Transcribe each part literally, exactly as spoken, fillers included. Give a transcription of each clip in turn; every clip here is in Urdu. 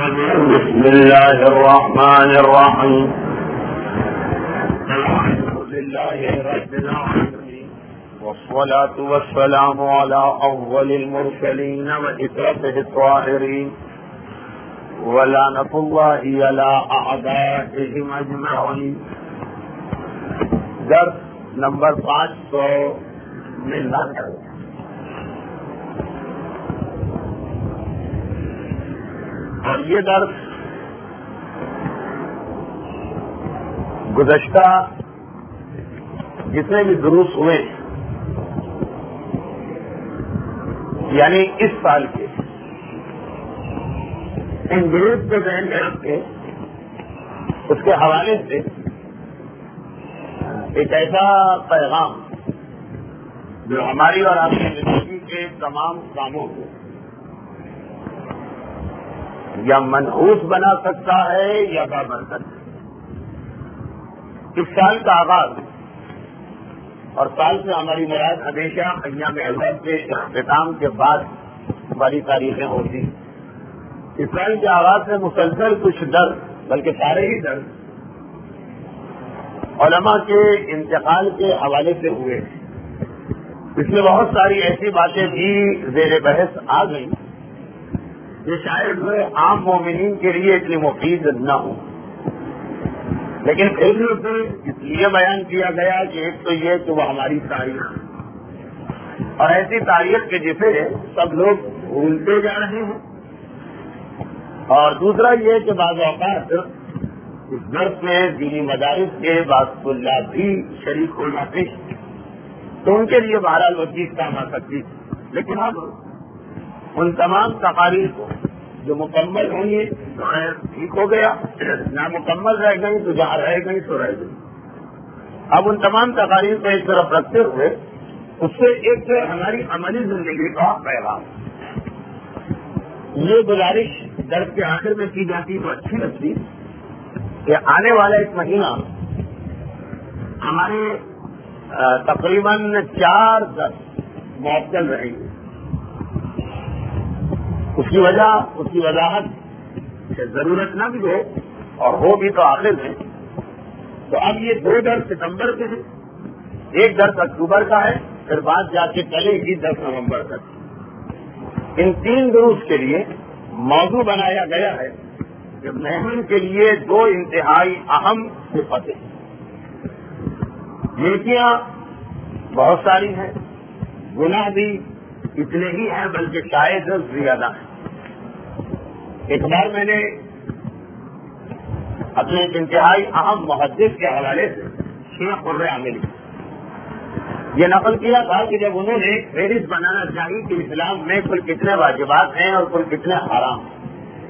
بسم الله الرحمن الرحيم الحمد لله رب العالمين والصلاة والسلام على أفضل المرسلين وإسرته الطاهرين ولعنة الله على أعدائهم أجمعين. درس نمبر پانچ سو ملنا ہے. اور یہ درس گزشتہ جتنے بھی دروس ہوئے یعنی اس سال کے ان دروس کو ذہن میں رکھ کے اس کے حوالے سے ایک ایسا پیغام جو ہماری اور آپ کی زندگی کے تمام کاموں کو یا منحوس بنا سکتا ہے یا بابرکت. اس سال کا آغاز اور سال سے ہماری مراد ہمیشہ ایام اول کے اختتام کے بعد والی تاریخیں ہوتی ہیں. اس سال کے آغاز سے مسلسل کچھ درد بلکہ سارے ہی درد علماء کے انتقال کے حوالے سے ہوئے. اس میں بہت ساری ایسی باتیں بھی زیر بحث آ گئیں یہ شاید عام مومنین کے لیے اتنی مفید نہ ہو، لیکن پھر بھی اسے اس لیے بیان کیا گیا کہ ایک تو یہ کہ وہ ہماری تاریخ اور ایسی تاریخ کے جسے سب لوگ بھولتے جا رہے ہیں، اور دوسرا یہ کہ بعض اوقات اس درس میں دینی مدارس کے بعض طلاب بھی شریک ہو جاتے ہیں تو ان کے لیے بہرحال وہ چیز کام آ سکتی. لیکن اب ان تمام تقاریر کو جو مکمل ہوں گی تو ٹھیک ہو گیا، نامکمل رہ گئی تو جہاں رہ گئی تو رہ گئی. اب ان تمام تقاریر کو ایک طرف رکھتے ہوئے اس سے ایک ہماری عملی زندگی کا پیغام یہ گزارش درس کے آخر میں کی جاتی تو اچھی لگتی کہ آنے والا ایک مہینہ ہمارے تقریباً چار درس معطل رہیں گے. اس کی وجہ اس کی وضاحت کہ ضرورت نہ بھی ہو اور ہو بھی تو آخر میں. تو اب یہ دو درس ستمبر کے ہیں، ایک درس اکتوبر کا ہے، پھر بعد جا کے چلے گی دس نومبر تک. ان تین دروس کے لیے موضوع بنایا گیا ہے کہ مومن کے لیے دو انتہائی اہم صفتیں. نیکیاں بہت ساری ہیں، گناہ بھی اتنے ہی ہیں بلکہ شاید زیادہ ہیں. ایک بار میں نے اپنے انتہائی اہم محدث کے حوالے سے شیخ قرہ عاملی یہ نقل کیا تھا کہ جب انہوں نے فہرست بنانا چاہی کہ اسلام میں کل کتنے واجبات ہیں اور کل کتنے حرام ہیں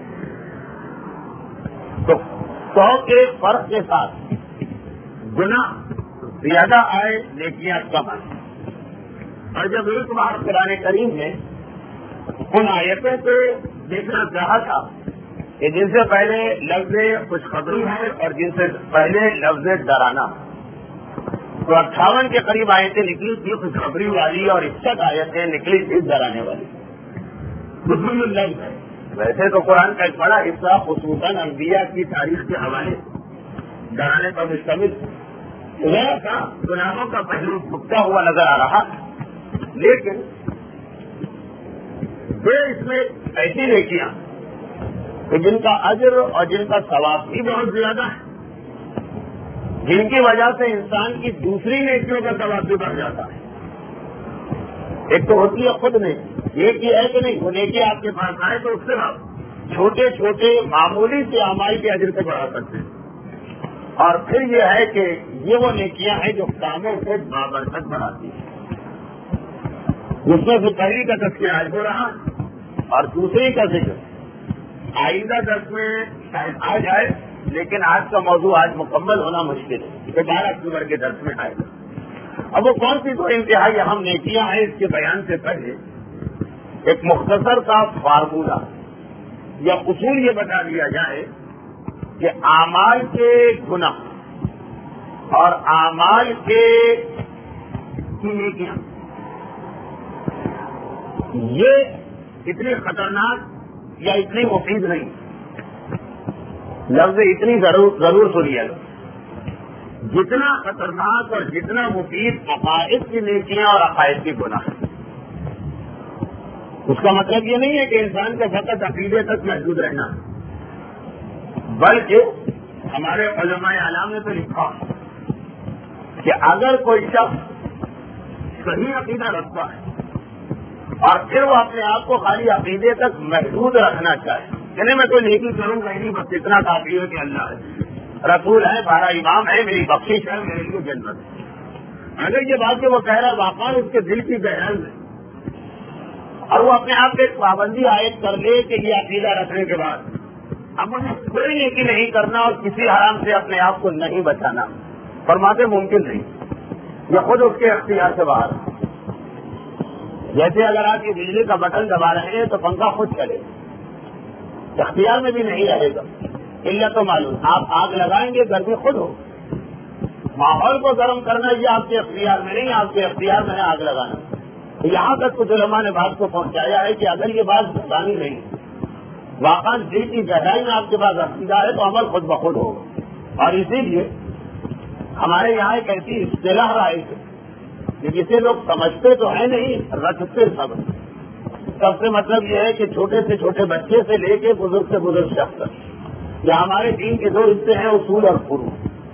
تو سو کے فرق کے ساتھ گناہ زیادہ آئے نیکیاں کم آئے. اور جب ایک بار قرآن کریم نے ان آیتوں کو دیکھنا چاہا تھا کہ جن سے پہلے لفظ خوشخبری ہے اور جن سے پہلے لفظ ڈرانا، تو اٹھاون کے قریب آیتیں نکلی تھی خوشخبری والی اور اکسٹھ آیتیں نکلی تھی ڈرانے والی. خصوصاً لفظ ہے ویسے تو قرآن کا ایک بڑا حصہ خصوصاً انبیاء کی تاریخ کے حوالے ڈرانے پر مشتمل ذرا سا گناہوں کا پہلو جھکتا ہوا نظر آ رہا، لیکن وہ اس میں ایسی نیکیاں کہ جن کا اجر اور جن کا ثواب بھی بہت زیادہ ہے، جن کی وجہ سے انسان کی دوسری نیکیوں کا ثواب بھی بڑھ جاتا ہے. ایک تو ہوتی ہے خود نے ایک یہ ہے کہ نہیں وہ نیکی آپ کے پاس آئے تو اس سے آپ چھوٹے چھوٹے معمولی سے اعمال کے اجر کو بڑھا سکتے ہیں. اور پھر یہ ہے کہ یہ وہ نیکیاں ہیں جو کاموں کو بابرکت بڑھاتی ہیں. اس میں سے پہلی کا تذکرہ آج ہو رہا اور دوسری کا ذکر آئندہ درس میں شاید آ جائے، لیکن آج کا موضوع آج مکمل ہونا مشکل ہے کہ بارہ اکتوبر کے درس میں آئے گا. اب وہ کون سی دو انتہائی اہم نیکیاں ہیں اس کے بیان سے پہلے ایک مختصر کا فارمولہ یا اصول یہ بتا دیا جائے کہ اعمال کے گناہ اور اعمال کے نیکیاں یہ اتنی خطرناک یا اتنی مفید نہیں لفظ اتنی ضرور ضرور سنیے گا، جتنا خطرناک اور جتنا مفید عقائد کی نیکیاں اور عقائد کی گناہ، اس کا مطلب یہ نہیں ہے کہ انسان کا فقط عقیدے تک محدود رہنا، بلکہ ہمارے علماء اعلام نے تو لکھا کہ اگر کوئی شخص صحیح عقیدہ رکھتا ہے اور پھر وہ اپنے آپ کو خالی عقیدے تک محدود رکھنا چاہے، یعنی میں کوئی نیکی کروں گا نہیں، بس اتنا کافی ہے کہ اللہ ہے، رسول ہے، بارہ امام ہے، میری بخشش ہے، میرے لیے جنت ہے، اگر یہ بات کہ وہ کہہ رہا واقعی اس کے دل کی گہرائی میں، اور وہ اپنے آپ پہ پابندی عائد کر لے کہ یہ عقیدہ رکھنے کے بعد اب انہیں کوئی نیکی نہیں کرنا اور کسی حرام سے اپنے آپ کو نہیں بچانا، فرماتے ممکن نہیں، یہ خود اس کے اختیار سے باہر ہے۔ جیسے اگر آپ یہ بجلی کا بٹن دبا رہے ہیں تو پنکھا خود چلے، اختیار میں بھی نہیں رہے گا، علت تو معلوم، آپ آگ لگائیں گے گرمی خود ہو، ماحول کو گرم کرنا یہ آپ کے اختیار میں نہیں، آپ کے اختیار میں ہے آگ لگانا۔ یہاں تک کچھ علماء نے بات کو پہنچایا ہے کہ اگر یہ بات بتانی نہیں، واقعا دل کی گہرائی میں آپ کے پاس عقیدہ ہے تو عمل خود بخود ہوگا، اور اسی لیے ہمارے یہاں ایک ایسی اصطلاح رائج ہے کہ جسے لوگ سمجھتے تو ہے نہیں، رکھتے سب سب سے مطلب یہ ہے کہ چھوٹے سے چھوٹے بچے سے لے کے بزرگ سے بزرگ شخص تک، یہ ہمارے دین کے دو حصے ہیں، اصول اور فروع۔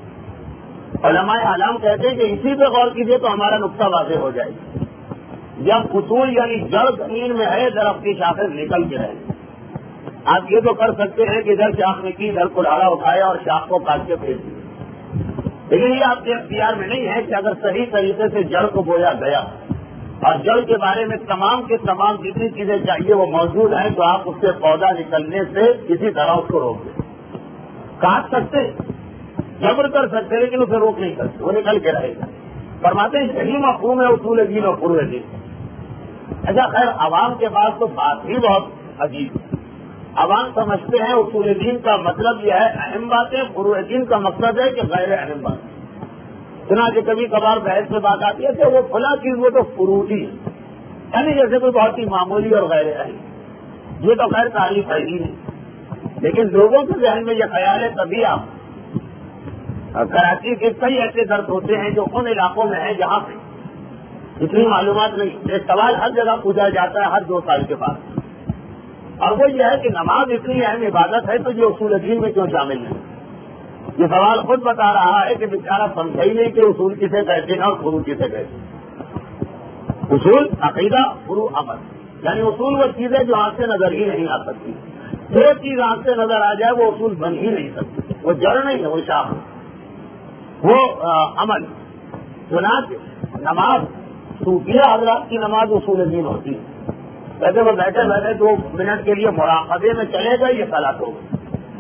علماء اعلام کہتے ہیں کہ اسی پہ غور کیجئے تو ہمارا نقطہ واضح ہو جائے گا۔ جب اصول یعنی جڑ زمین میں ہے، درخت کی شاخیں نکل کے رہے، آپ یہ تو کر سکتے ہیں کہ ادھر شاخ میں کی ادھر کلاڑا اٹھایا اور شاخ کو کاٹ کے پھینک دیا، لیکن یہ آپ کے اختیار میں نہیں ہے کہ اگر صحیح طریقے سے جڑ کو بویا گیا اور جڑ کے بارے میں تمام کے تمام جتنی چیزیں چاہیے وہ موجود ہیں تو آپ اس سے پودا نکلنے سے کسی طرح اس کو روک دیں، کاٹ سکتے، جبر کر سکتے، لیکن اسے روک نہیں سکتے، وہ نکل کے رہے گا۔ فرماتے ہیں یہی مفہوم ہے اصول دین اور فروع دین۔ اچھا خیر، عوام کے پاس تو بات ہی بہت عجیب ہے، عوام سمجھتے ہیں اصول دین کا مطلب یہ ہے اہم باتیں، فروع دین کا مقصد ہے کہ غیر اہم باتیں۔ چنانچہ کبھی کبھار بحث میں بات آتی ہے کہ وہ فلاں چیز وہ تو فروعی ہے، یعنی جیسے کوئی بہت ہی معمولی اور غیر اہم، یہ تو خیر تعریف ہے ہی نہیں، لیکن لوگوں کے ذہن میں یہ خیال ہے، تبھی آپ کراچی کے کئی ایسے درد ہوتے ہیں جو ان علاقوں میں ہیں جہاں پہ اتنی معلومات نہیں، ایک سوال ہر جگہ پوچھا جاتا ہے ہر دو سال کے بعد، اور وہ یہ ہے کہ نماز اتنی اہم عبادت ہے تو یہ اصول دین میں کیوں شامل نہیں؟ یہ سوال خود بتا رہا ہے کہ بیچارہ سمجھا ہی نہیں کہ اصول کسے کہتے ہیں اور فروع کسے کہتے ہیں۔ اصول عقیدہ، فروع عمل، یعنی اصول وہ چیزیں جو آنکھ سے نظر ہی نہیں آ سکتی، جو چیز آنکھ سے نظر آ جائے وہ اصول بن ہی نہیں سکتی، وہ جڑ نہیں ہے، وہ شاخ ہے، وہ عمل۔ چنانچہ نماز صوفیہ حضرات کی نماز اصول دین ہوتی ہے، ویسے وہ بیٹھے بیٹھے دو منٹ کے لیے مراقبے میں چلے گا، یہ صلاۃ ہوگی،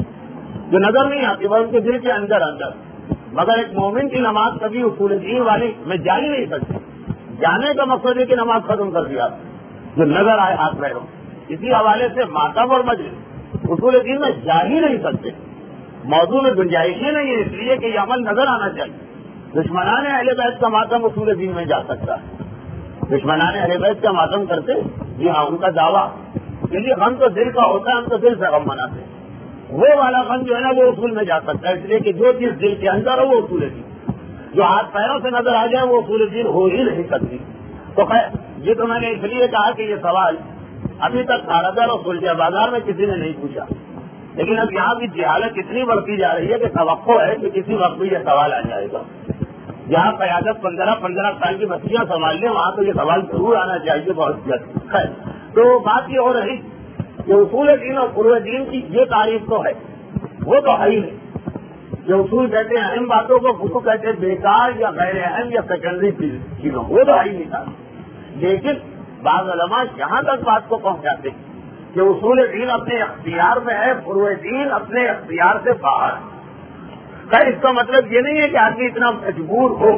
جو نظر نہیں آتی وہ ان کے دل کے اندر اندر، مگر ایک مومن کی نماز کبھی اصول دین والی میں جا ہی نہیں سکتی، جانے کا مقصد ہے کہ نماز ختم کر دیا، جو نظر آئے ہاتھ پیروں، اسی حوالے سے ماتم اور مجلس اصول دین میں جا ہی نہیں سکتے، موضوع میں گنجائش ہی نہیں ہے، اس لیے کہ یہ عمل نظر آنا چاہیے۔ دشمنان اہل بیت کا ماتم اصول دین میں جا سکتا ہے، دشمنان اہل بیت کا ماتم کرتے، جی ہاں، ان کا دعویٰ، کیونکہ غم تو دل کا ہوتا ہے، ہم تو دل سے غم مناتے ہیں، وہ والا غم جو ہے نا وہ اصول میں جا سکتا ہے، اس لیے کہ جو چیز دل کے اندر ہو وہ اصول دین، جو ہاتھ پیروں سے نظر آ جائے وہ اصول دین ہو ہی نہیں سکتی۔ تو خیر، یہ تو میں نے اس لیے کہا کہ یہ سوال ابھی تک کارگر اور سلجھا بازار میں کسی نے نہیں پوچھا، لیکن اب یہاں کی جہالت اتنی بڑھتی جا رہی ہے کہ توقع ہے کہ کسی وقت بھی یہ سوال آ جائے گا۔ جہاں قیادت پندرہ پندرہ سال کی بچیاں سنبھال لیں وہاں تو یہ سوال ضرور آنا چاہیے بہت جلد۔ خیر، تو بات یہ ہو رہی کہ اصول دین اور فروع دین کی یہ تعریف تو ہے، وہ تو ہے ہی نہیں، جو اصول کہتے ہیں اہم باتوں کو، فروع کہتے ہیں بیکار یا غیر اہم یا سیکنڈری چیزوں، وہ تو ہے ہی نہیں تھا۔ لیکن بعض علماء یہاں تک بات کو پہنچاتے ہیں کہ اصول دین اپنے اختیار میں ہے، فروع دین اپنے اختیار سے باہر ہے۔ خیر، اس کا مطلب یہ نہیں ہے کہ آدمی اتنا مجبور ہو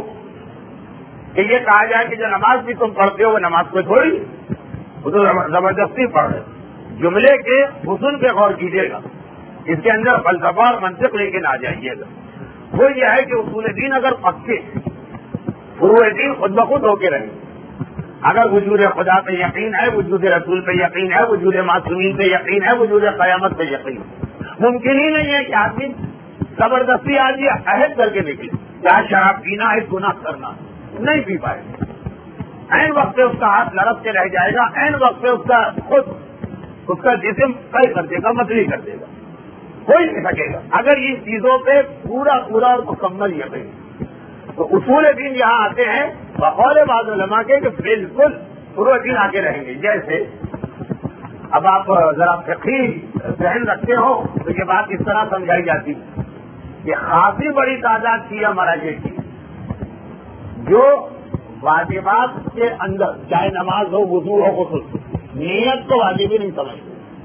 کہ یہ کہا جائے کہ جو نماز بھی تم پڑھتے ہو وہ نماز کو چھوڑی، وہ تو زبردستی پڑھ رہے۔ جملے کے حسن پہ غور کیجیے گا، اس کے اندر فلسفہ اور منطق لے کے نہ جائیے گا۔ وہ یہ ہے کہ اصول دین اگر پکے، فروع دین خود بخود ہو کے رہے، اگر وجود خدا پہ یقین ہے، وجود رسول پہ یقین ہے، وجود معصومین پہ یقین ہے، وجود قیامت پہ یقین ہے، ممکن ہی نہیں ہے کہ آدمی زبردستی آدمی عہد کر کے نکلے کیا شراب پینا ہے گناہ کرنا، نہیں پی پائے گا. این وقت پہ اس کا ہاتھ لڑک کے رہ جائے گا، این وقت پہ اس کا خود اس کا جسم طے کر دے گا، مچھلی کر دے گا، کوئی نہیں سکے گا اگر ان چیزوں پہ پورا پورا اور مکمل یقین. تو اصول دین یہاں آتے ہیں بقول بعض علماء کے کہ بالکل پورا دین آگے رہیں گے. جیسے اب آپ ذرا فقہی ذہن رکھتے ہو تو یہ بات اس طرح سمجھائی جاتی ہے کہ خاصی بڑی تعداد کی مراجع کی جو واجبات کے اندر چاہے نماز ہو، وضو ہو، غسل، نیت کو واجب ہی نہیں سمجھتے.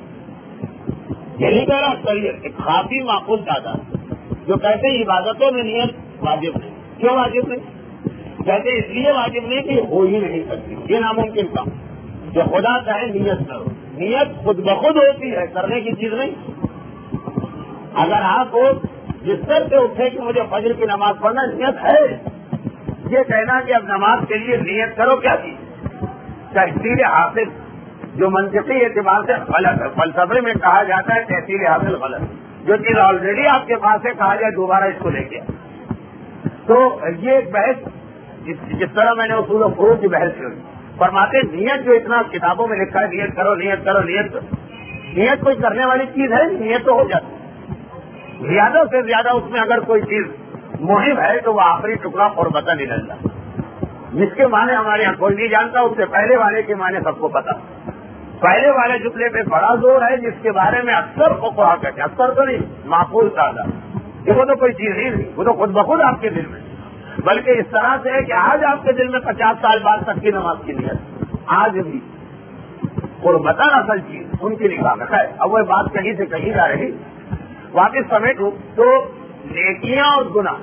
یہی کہنا چاہیے کہ خاصی معقول تعداد جو کہتے ہیں عبادتوں میں نیت واجب نہیں. کیوں واجب نہیں؟ کہتے اس لیے واجب نہیں کہ ہو ہی نہیں سکتی، یہ ناممکن کام. جو خدا چاہے نیت نہ ہو، نیت خود بخود ہوتی ہے، کرنے کی چیز نہیں. اگر آپ بستر سے اٹھے کہ مجھے فجر کی نماز پڑھنا، نیت ہے. یہ کہنا کہ اب نماز کے لیے نیت کرو کیا چیز؟ تحصیل حاصل جو منطقی اعتبار سے غلط ہے. فلسفے میں کہا جاتا ہے تحصیل حاصل غلط. جو چیز آلریڈی آپ کے پاس ہے کہا جائے دوبارہ اس کو لے کے. تو یہ ایک بحث جس طرح میں نے اصول و فروع کی بحث کی فرماتے نیت جو اتنا کتابوں میں لکھا ہے نیت کرو نیت کرو نیت کرو. نیت کوئی کرنے والی چیز ہے، نیت تو ہو جاتی ہے. زیادہ سے زیادہ اس میں اگر کوئی چیز مہم ہے تو وہ آخری ٹکڑا اور پتہ نہیں لگتا، جس کے معنی ہمارے یہاں کوئی نہیں جانتا، اس سے پہلے والے کے معنی سب کو پتا. پہلے والے جملے پہ بڑا زور ہے جس کے بارے میں اکثر فقہا کہتے ہیں، اکثر تو نہیں، معقول تعداد. وہ تو کوئی چیز ہی نہیں، وہ تو خود بخود آپ کے دل میں. بلکہ اس طرح سے ہے کہ آج آپ کے دل میں پچاس سال بعد تک کی نماز کی نیت آج بھی قربتاً اصل چیز ان کی نگاہ میں ہے. اب وہ بات کہیں سے کہیں جا رہی واپس سمیٹوں تو نیکیاں اور گناہ،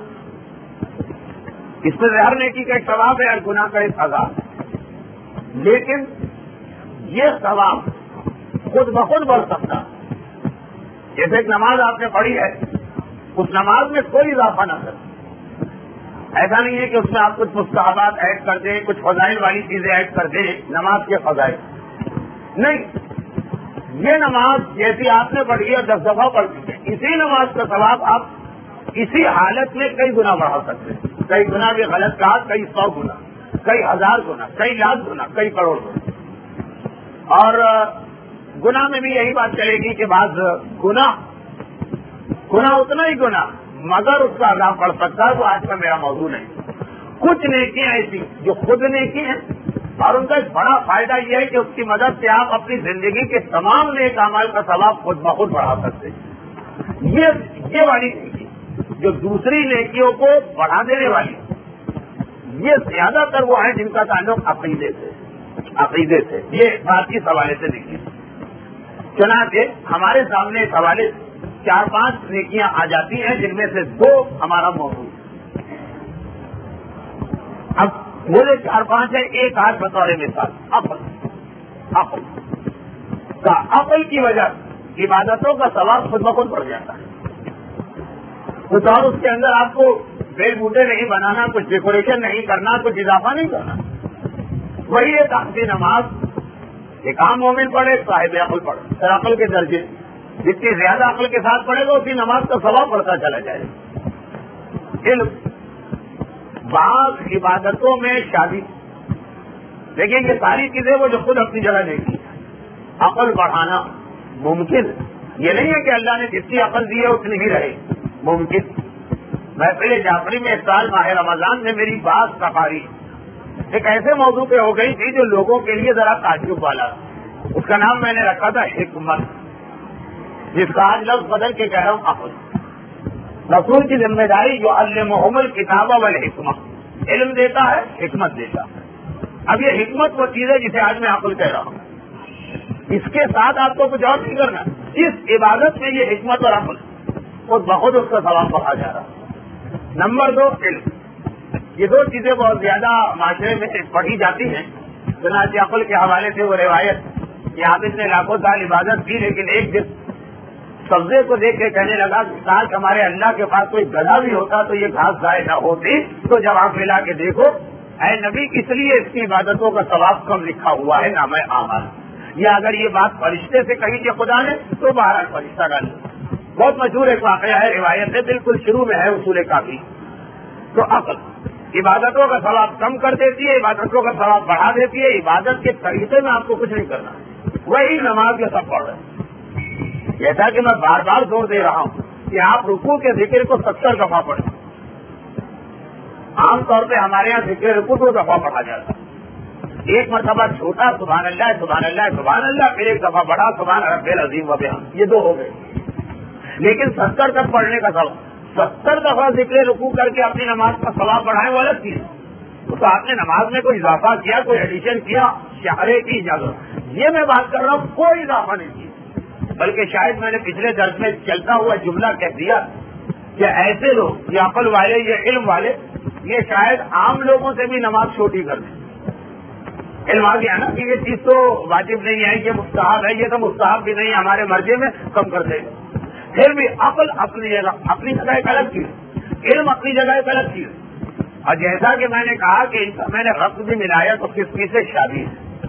اس میں ہر نیکی کا ایک ثواب ہے، ہر گناہ کا ایک سزا. لیکن یہ ثواب خود بخود بڑھ سکتا. جیسے ایک نماز آپ نے پڑھی ہے، اس نماز میں کوئی اضافہ نہ کر. ایسا نہیں ہے کہ اس میں آپ کچھ مستحبات ایڈ کر دیں، کچھ فضائل والی چیزیں ایڈ کر دیں نماز کے فضائل. نہیں، یہ نماز جیسی آپ نے پڑھی ہے دس دفعہ پڑھ چکے، اسی نماز کا ثواب آپ اسی حالت میں کئی گنا بڑھا سکتے ہیں. کئی گنا بھی غلط کہا، کئی سو گنا، کئی ہزار گنا، کئی لاکھ گنا، کئی کروڑ گنا. اور گناہ میں بھی یہی بات چلے گی کہ بعض گناہ گناہ اتنا ہی گناہ مگر اس کا عذاب پڑ سکتا ہے. وہ آج کا میرا موضوع نہیں. کچھ نیکیاں ایسی جو خود نیکی ہیں اور ان کا ایک بڑا فائدہ یہ ہے کہ اس کی مدد سے آپ اپنی زندگی کے تمام نیک اعمال کا ثواب خود بخود بڑھا سکتے ہیں. یہ یہ والی نیکی جو دوسری نیکیوں کو بڑھا دینے والی، یہ زیادہ تر وہ ہیں جن کا تعلق عقیدے سے عقیدے سے یہ بات اس حوالے سے دیکھیے. چنانچہ ہمارے سامنے اس حوالے چار پانچ نیکیاں آ جاتی ہیں جن میں سے دو ہمارا موضوع. اب بولے چار پانچ ہے، ایک آج بطور مثال عقل. عقل کا عقل کی وجہ عبادتوں کا ثواب خود بخود بڑھ جاتا ہے. کچھ اور اس کے اندر آپ کو بیل بوٹے نہیں بنانا، کچھ ڈیکوریشن نہیں کرنا، کچھ اضافہ نہیں کرنا. وہی ایک آخری نماز ایک عام مومن پڑھے، صاحب عقل پڑھے، پھر عقل کے درجے جتنی زیادہ عقل کے ساتھ پڑھے گا اسی نماز کا ثواب بڑھتا چلا جائے گا. علم، بعض عبادتوں میں شادی، لیکن یہ ساری چیزیں وہ جو خود اپنی جگہ دیکھی. عقل بڑھانا ممکن، یہ نہیں ہے کہ اللہ نے جتنی عقل دی ہے اتنی ہی رہے، ممکن. محفل جعفری میں اس سال ماہ رمضان میں میری بات تقاری ایک ایسے موضوع پہ ہو گئی تھی جو لوگوں کے لیے ذرا تعجب والا. اس کا نام میں نے رکھا تھا حکمت، جس کا آج لفظ بدل کے کہہ رہا ہوں عقل. رسول کی ذمہ داری جو علمہم الکتاب والحکمہ، علم دیتا ہے، حکمت دیتا ہے. اب یہ حکمت وہ چیز ہے جسے آج میں عقل کہہ رہا ہوں. اس کے ساتھ آپ کو کچھ اور نہیں کرنا. اس عبادت میں یہ حکمت اور عقل خود بخود اس کا ثواب بڑھا جا رہا. نمبر دو، علم. یہ دو چیزیں بہت زیادہ معاشرے میں پڑھی جاتی ہیں. چنانچہ عقل کے حوالے سے وہ روایت کہ حافظ نے لاکھوں سال عبادت کی لیکن ایک دن سبزے کو دیکھ کے کہنے لگا کہ کاش ہمارے اللہ کے پاس کوئی گدھا بھی ہوتا تو یہ گھاس ضائع نہ ہوتی. تو جب آپ ملا کے دیکھو اے نبی کس لیے اس کی عبادتوں کا ثواب کم لکھا ہوا ہے نامہ اعمال. یا اگر یہ بات فرشتے سے کہی کہ خدا نے تو بہرحال فرشتہ ڈال بہت مشہور ایک واقعہ ہے، روایت ہے، بالکل شروع میں ہے اصول کافی. تو عقل عبادتوں کا ثواب کم کر دیتی ہے، عبادتوں کا ثواب بڑھا دیتی ہے. عبادت کے طریقے میں آپ کو کچھ نہیں کرنا، وہی نماز کے سب پڑھ رہے ہیں. جیسا کہ میں بار بار زور دے رہا ہوں کہ آپ رکوع کے ذکر کو ستر دفعہ پڑھیں. عام طور پہ ہمارے یہاں ذکر رکوع دو دفعہ پڑھا جاتا ہے. ایک مرتبہ چھوٹا سبحان اللہ سبحان اللہ سبحان اللہ، پھر ایک دفعہ بڑا سبحان رب العظیم و بحمدہ، یہ دو ہو گئے. لیکن ستر تک پڑھنے کا ثواب، ستر دفعہ ذکر رکوع کر کے اپنی نماز کا ثواب بڑھائے وہ الگ چیز. تو آپ نے نماز میں کوئی اضافہ کیا، کوئی ایڈیشن کیا، شہرے کی اجازت. یہ میں بات کر رہا ہوں کوئی اضافہ نہیں کیا، بلکہ شاید میں نے پچھلے درس میں چلتا ہوا جملہ کہہ دیا کہ ایسے لوگ، یہ عقل والے، یہ علم والے، یہ شاید عام لوگوں سے بھی نماز چھوٹی کر دیں. علم آ گیا نا کہ یہ چیز تو واجب نہیں ہے، یہ مستحب ہے، یہ تو مستحب بھی نہیں، ہمارے مرضی میں کم کر دے گا. پھر بھی عقل اپنی جگہ اپنی جگہ ایک الگ چیز، علم اپنی جگہ ایک الگ چیز. اور جیسا کہ میں نے کہا کہ میں نے رقص بھی ملایا تو کس چیز سے؟ شادی ہے.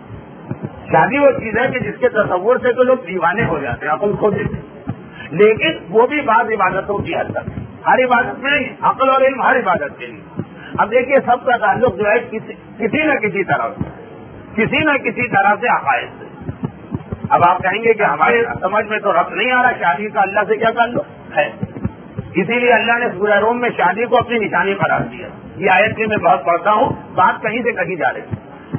شادی وہ چیز ہے کہ جس کے تصور سے تو لوگ دیوانے ہو جاتے ہیں، عقل کھو دیتے ہیں. لیکن وہ بھی بعض عبادتوں کی حد تک، ہر عبادت میں نہیں. عقل اور علم ہر عبادت کے لیے. اب دیکھیے سب کا تعلق جو ہے کسی, کسی نہ کسی طرح سے کسی نہ کسی طرح سے عقائد سے. اب آپ کہیں گے کہ ہمارے سمجھ میں تو ربط نہیں آ رہا، شادی کا اللہ سے کیا تعلق ہے؟ اسی لیے اللہ نے سورہ روم میں شادی کو اپنی نشانی قرار دیا. یہ آیت کی میں بہت پڑھتا ہوں، بات کہیں سے کہیں جا رہی.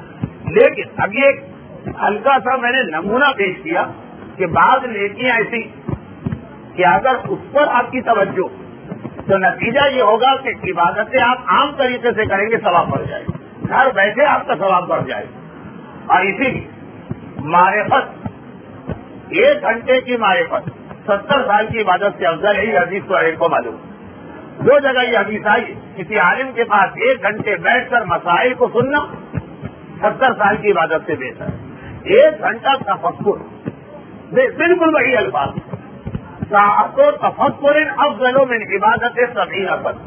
لیکن اب یہ ایک ہلکا سا میں نے نمونہ پیش کیا کہ بعض نیکیاں ایسی کہ اگر اس پر آپ کی توجہ تو نتیجہ یہ ہوگا کہ عبادتیں آپ عام طریقے سے کریں گے، ثواب بڑھ جائے گا، گھر بیٹھے آپ کا ثواب بڑھ جائے گا. اور اسی معرفت، ایک گھنٹے کی معرفت ستر سال کی عبادت سے افضل ہے. یہ حدیث تو ایک کو معلوم. دو جگہ یہ حدیث آئی، کسی عالم کے پاس ایک گھنٹے بیٹھ کر مسائل کو سننا ستر سال کی عبادت سے بہتر ہے. ایک گھنٹہ تفکر، بالکل وہی الفاظ، ساعتوں تفکر افضل من عبادت سبعین افضل.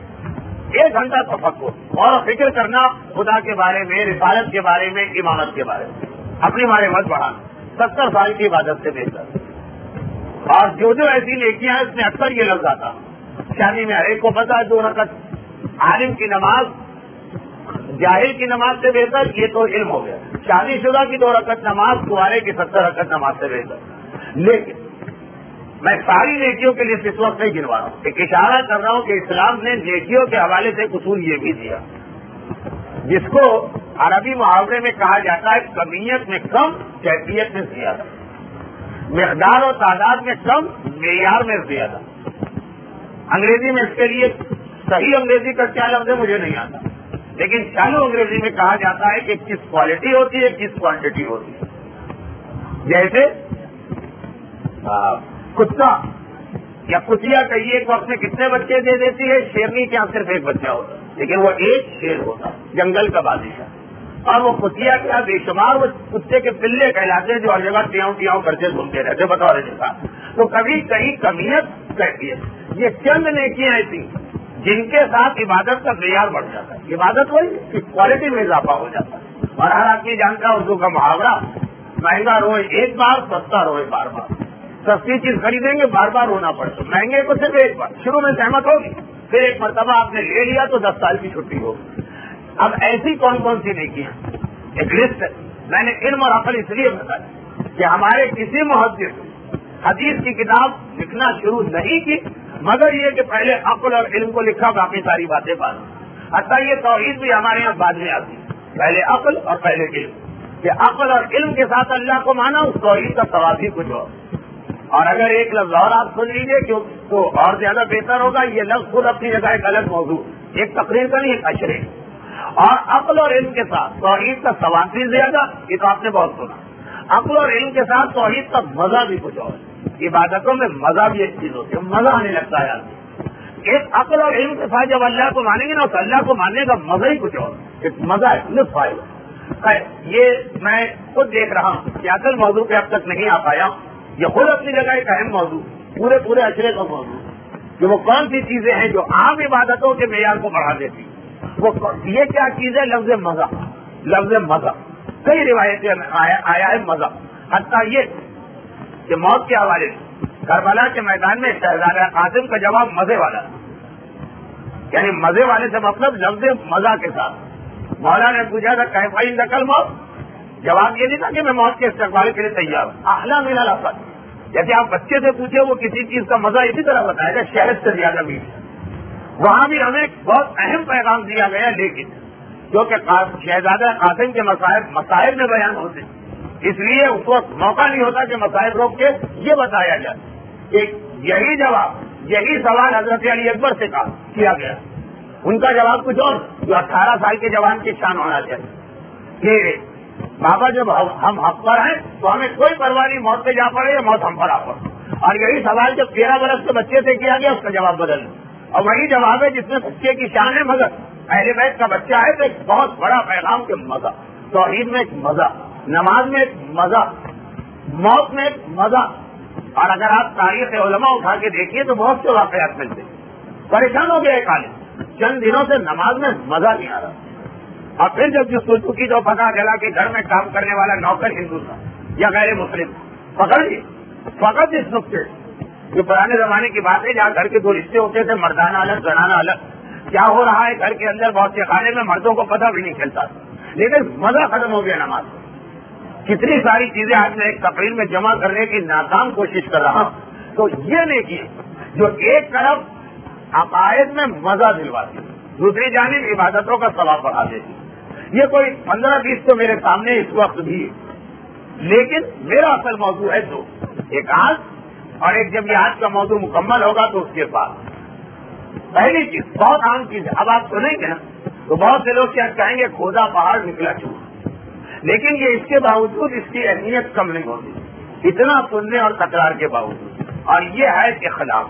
ایک گھنٹہ تفکر اور فکر کرنا خدا کے بارے میں، رسالت کے بارے میں، امامت کے بارے میں، اپنی معرفت بڑھانا ستر سال کی عبادت سے بہتر. اور جو جو ایسی نیکیاں ہیں اس میں اکثر یہ لفظ آتا. شادی میں ہر ایک کو پتا ہے دو رکعت عالم کی نماز جاہل کی نماز سے بہتر، یہ تو علم ہو گیا. شادی شدہ کی دو رکعت نماز کنوارے کی ستر رکعت نماز سے بہتر. لیکن میں ساری نیکیوں کے لیے اس وقت نہیں گنوا رہا ہوں، ایک اشارہ کر رہا ہوں کہ اسلام نے نیکیوں کے حوالے سے اصول یہ بھی دیا جس کو عربی محاورے میں کہا جاتا ہے کمیت میں کم، کیفیت میں زیادہ. مقدار اور تعداد میں کم، معیار میں زیادہ. انگریزی میں اس کے لیے صحیح انگریزی کا کیا لفظ ہے مجھے نہیں آتا، لیکن چالو انگریزی میں کہا جاتا ہے کہ کس کوالٹی ہوتی ہے، کس کوانٹٹی ہوتی ہے. جیسے کتا یا کتیا کہیے ایک وقت میں کتنے بچے دے دیتی ہے؟ شیرنی کے یہاں صرف ایک بچہ ہوتا ہے، لیکن وہ ایک شیر ہوتا ہے، جنگل کا بادشاہ. اور وہ کتیا کیا بے شمار وہ کتے کے پلے کہلاتے ہیں جو ہر جگہ ٹیاؤں ٹیاؤں کرتے گھومتے رہتے بطور انسان. تو کبھی کہیں کمیت کیفیت، یہ چند نیکیاں ایسی جن کے ساتھ عبادت کا معیار بڑھ جاتا ہے. عبادت وہی کوالٹی میں اضافہ ہو جاتا ہے. اور ہر آدمی جانتا ہے اردو کا محاورہ، مہنگا روئے ایک بار، سستا روئے بار بار. سستی چیز خریدیں گے بار بار ہونا پڑتا، مہنگے کو صرف ایک بار. شروع میں سہمت ہوگی، پھر ایک مرتبہ آپ نے لے لیا تو دس سال کی چھٹی ہوگی. اب ایسی کون کون سی نیکیاں؟ ایک لسٹ ہے. میں نے علم اور عقل اس لیے بتایا کہ ہمارے کسی محدث حدیث کی کتاب لکھنا شروع نہیں کی مگر یہ کہ پہلے عقل اور علم کو لکھا، باقی ساری باتیں بعد. حتیٰ یہ توحید بھی ہمارے یہاں بعد میں آتی، پہلے عقل اور پہلے علم. کہ عقل اور علم کے ساتھ اللہ کو مانا، اس توحید کا ثواب ہی کچھ اور. اور اگر ایک لفظ اور آپ سن لیجیے کیوں تو اور زیادہ بہتر ہوگا. یہ لفظ خود اپنی جگہ ایک الگ موضوع، ایک تقریر کا نہیں، ایک اشرے. اور عقل اور علم کے ساتھ توحید کا ثواب بھی زیادہ، یہ تو آپ نے بہت سنا. عقل اور علم کے ساتھ توحید کا مزہ بھی کچھ اور. عبادتوں میں مزہ بھی ایک چیز ہوتی ہے، مزہ آنے لگتا ہے آدمی. ایک عقل اور علم کے ساتھ جب اللہ کو مانیں گے نا تو اللہ کو ماننے کا مزہ ہی کچھ اور، ایک مزہ ہے، لطف آئے گا. یہ میں خود دیکھ رہا ہوں کہ اصل موضوع پہ اب تک نہیں آ پایا. یہ خود اپنی جگہ ایک اہم موضوع، پورے پورے اشرے کا موضوع کہ وہ کون سی چیزیں ہیں جو عام عبادتوں کے معیار کو بڑھا دیتی. وہ یہ کیا چیز ہے؟ لفظ مزہ. لفظ مزہ کئی روایتیں آیا ہے مزہ. حتیٰ یہ کہ موت کے حوالے سے کربلا کے میدان میں شہزادہ قاسم کا جواب مزے والا، یعنی مزے والے سے مطلب لفظ مزہ کے ساتھ۔ مولا نے پوچھا تھا کیف عندک الموت، جواب یہ نہیں تھا کہ میں موت کے استقبال کے لیے تیار ہوں، احلی من العسل، جیسے آپ بچے سے پوچھے وہ کسی چیز کا مزہ اسی طرح بتائے گا شہد سے زیادہ میٹھ۔ وہاں بھی ہمیں بہت اہم پیغام دیا گیا، لیکن کیونکہ شہزادہ قاسم کے مسائل مسائل میں بیان ہوتے اس لیے اس وقت موقع نہیں ہوتا کہ مسائل روک کے یہ بتایا جائے کہ یہی جواب یہی سوال حضرت علی اکبر سے کیا گیا، ان کا جواب کچھ اور، جو اٹھارہ سال کے جوان کی شان ہونا چاہیے کہ بابا جب ہم حق پر ہیں تو ہمیں کوئی پرواہ نہیں، موت پہ جا پڑے یا موت ہم پر آ پڑے، اور یہی سوال جب تیرہ برس کے بچے سے کیا گیا اس کا جواب بدل، اور وہی جواب ہے جس میں بچے کی شان ہے، مگر اہل بیت کا بچہ ہے تو ایک بہت بڑا پیغام کے مزہ، توحید میں ایک مزہ، نماز میں ایک مزہ، موت میں ایک مزہ۔ اور اگر آپ تاریخ علماء اٹھا کے دیکھیے تو بہت سے واقعات ملتے ہیں، پریشان ہو گیا ایک عالم، چند دنوں سے نماز میں مزہ نہیں آ رہا، اور پھر جب جس کو کی تو پتا چلا کہ گھر میں کام کرنے والا نوکر ہندو تھا یا غیر مسلم، پکڑ لیے فقط اس نقطے جو پرانے زمانے کی بات ہے جہاں گھر کے دو رشتے ہوتے تھے، مردانہ الگ زنانہ الگ، کیا ہو رہا ہے گھر کے اندر بہت سے خانے میں مردوں کو پتہ بھی نہیں چلتا، لیکن مزہ ختم ہو گیا نماز۔ کتنی ساری چیزیں آج میں ایک تقریر میں جمع کرنے کی ناکام کوشش کر رہا ہوں، تو یہ نیکی جو ایک طرف عقائد میں مزہ دلواتی، دوسری جانب عبادتوں کا ثواب بڑھا دیتی۔ یہ کوئی پندرہ بیس تو میرے سامنے اس وقت بھی ہے، لیکن میرا اصل موضوع ہے دو، ایک آج اور ایک جب یہ آج کا موضوع مکمل ہوگا تو اس کے بعد۔ پہلی چیز بہت عام چیز ہے، اب آپ سنیں گے نا تو بہت سے لوگ کیا کہیں گے کھودا پہاڑ نکلا چور، لیکن یہ اس کے باوجود اس کی اہمیت کم نہیں ہوتی، اتنا سننے اور تکرار کے باوجود، اور یہ ہے اخلاص،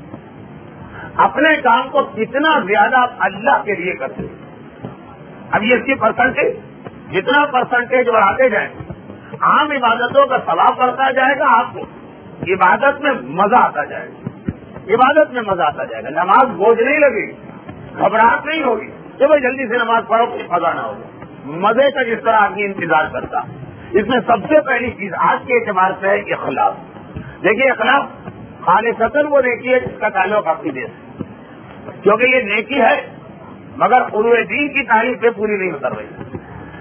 اپنے کام کو کتنا زیادہ اللہ کے لیے کرتے ہیں۔ اب یہ اس کی پرسنٹیج جتنا پرسنٹیج بڑھاتے جائیں عام عبادتوں کا ثواب بڑھتا جائے گا، آپ کو عبادت میں مزہ آتا جائے گا، عبادت میں مزہ آتا جائے گا، نماز بوجھ نہیں لگے گی، گھبراہٹ نہیں ہوگی کہ بھائی جلدی سے نماز پڑھو کچھ مزہ نہ ہوگا، مزے کا جس طرح آدمی انتظار کرتا۔ اس میں سب سے پہلی چیز آج کے اعتبار سے ہے اخلاص۔ دیکھیے اخلاص خالصتاً وہ نیکی ہے جس کا تعلق عقیدے سے، کیونکہ یہ نیکی ہے مگر علو دین کی تعریف پہ پوری نہیں اتر رہی،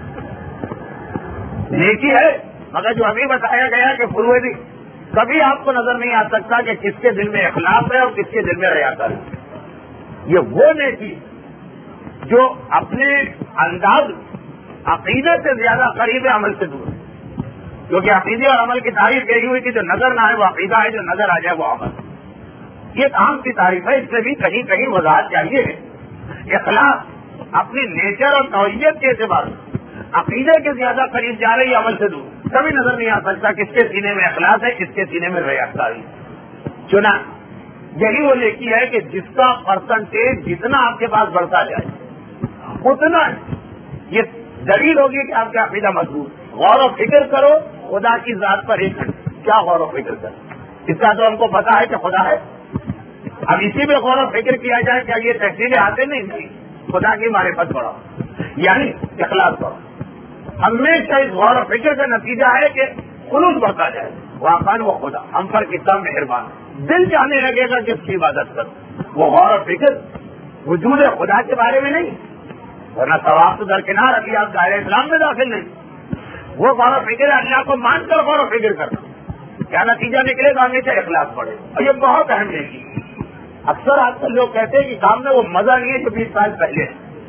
نیکی ہے مگر جو ابھی بتایا گیا کہ علو دین، کبھی آپ کو نظر نہیں آ سکتا کہ کس کے دل میں اخلاص ہے اور کس کے دل میں ریاکاری ہے۔ یہ وہ نیکی جو اپنے انداز عقیدے سے زیادہ قریب ہے، عمل سے دور ہے، کیونکہ عقیدے اور عمل کی تعریف یہی ہوئی کہ جو نظر نہ آئے وہ عقیدہ ہے، جو نظر آ جائے وہ عمل۔ یہ عام کی تعریف ہے، اس سے بھی کہیں کہیں وضاحت چاہیے ہے۔ اخلاص اپنی نیچر اور نوعیت کے اعتبار سے عقیدے کے زیادہ قریب جا رہی ہے، عمل سے دور، کبھی نظر نہیں آ سکتا کس کے سینے میں اخلاص ہے کس کے سینے میں ریاکاری۔ چنا یہی وہ نیکی ہے کہ جس کا پرسنٹیج جتنا آپ کے پاس بڑھتا جائے اتنا یہ دلیل ہوگی کہ آپ کا عقیدہ مضبوط۔ غور و فکر کرو خدا کی ذات پر ایک گھنٹہ، کیا غور و فکر کرو، اس کا تو ہم کو پتا ہے کہ خدا ہے، اب اسی میں غور و فکر کیا جائے کیا یہ تحصیلیں آتے نہیں تھی، خدا کی معرفت بڑھاؤ یعنی اخلاص بڑھاؤ۔ ہمیشہ اس غور و فکر کا نتیجہ ہے کہ خلوص بڑھتا جائے، واقعاً وہ خدا ہم پر کتنا مہربان ہے، دل جانے لگے گا کہ اس کی عبادت کرو۔ وہ غور و فکر وجود خدا کے بارے میں نہیں، ورنہ ثواب تو درکنار، ابھی آپ دائرہ اسلام میں داخل نہیں، وہ غور و فکر اللہ کو مان کر غور و فکر کرنا، کیا نتیجہ نکلے گا، ہمیشہ اخلاص پڑے، اور یہ بہت اہم ہے۔ اکثر آج کل لوگ کہتے ہیں کہ کام میں وہ مزہ نہیں ہے جو بیس سال پہلے،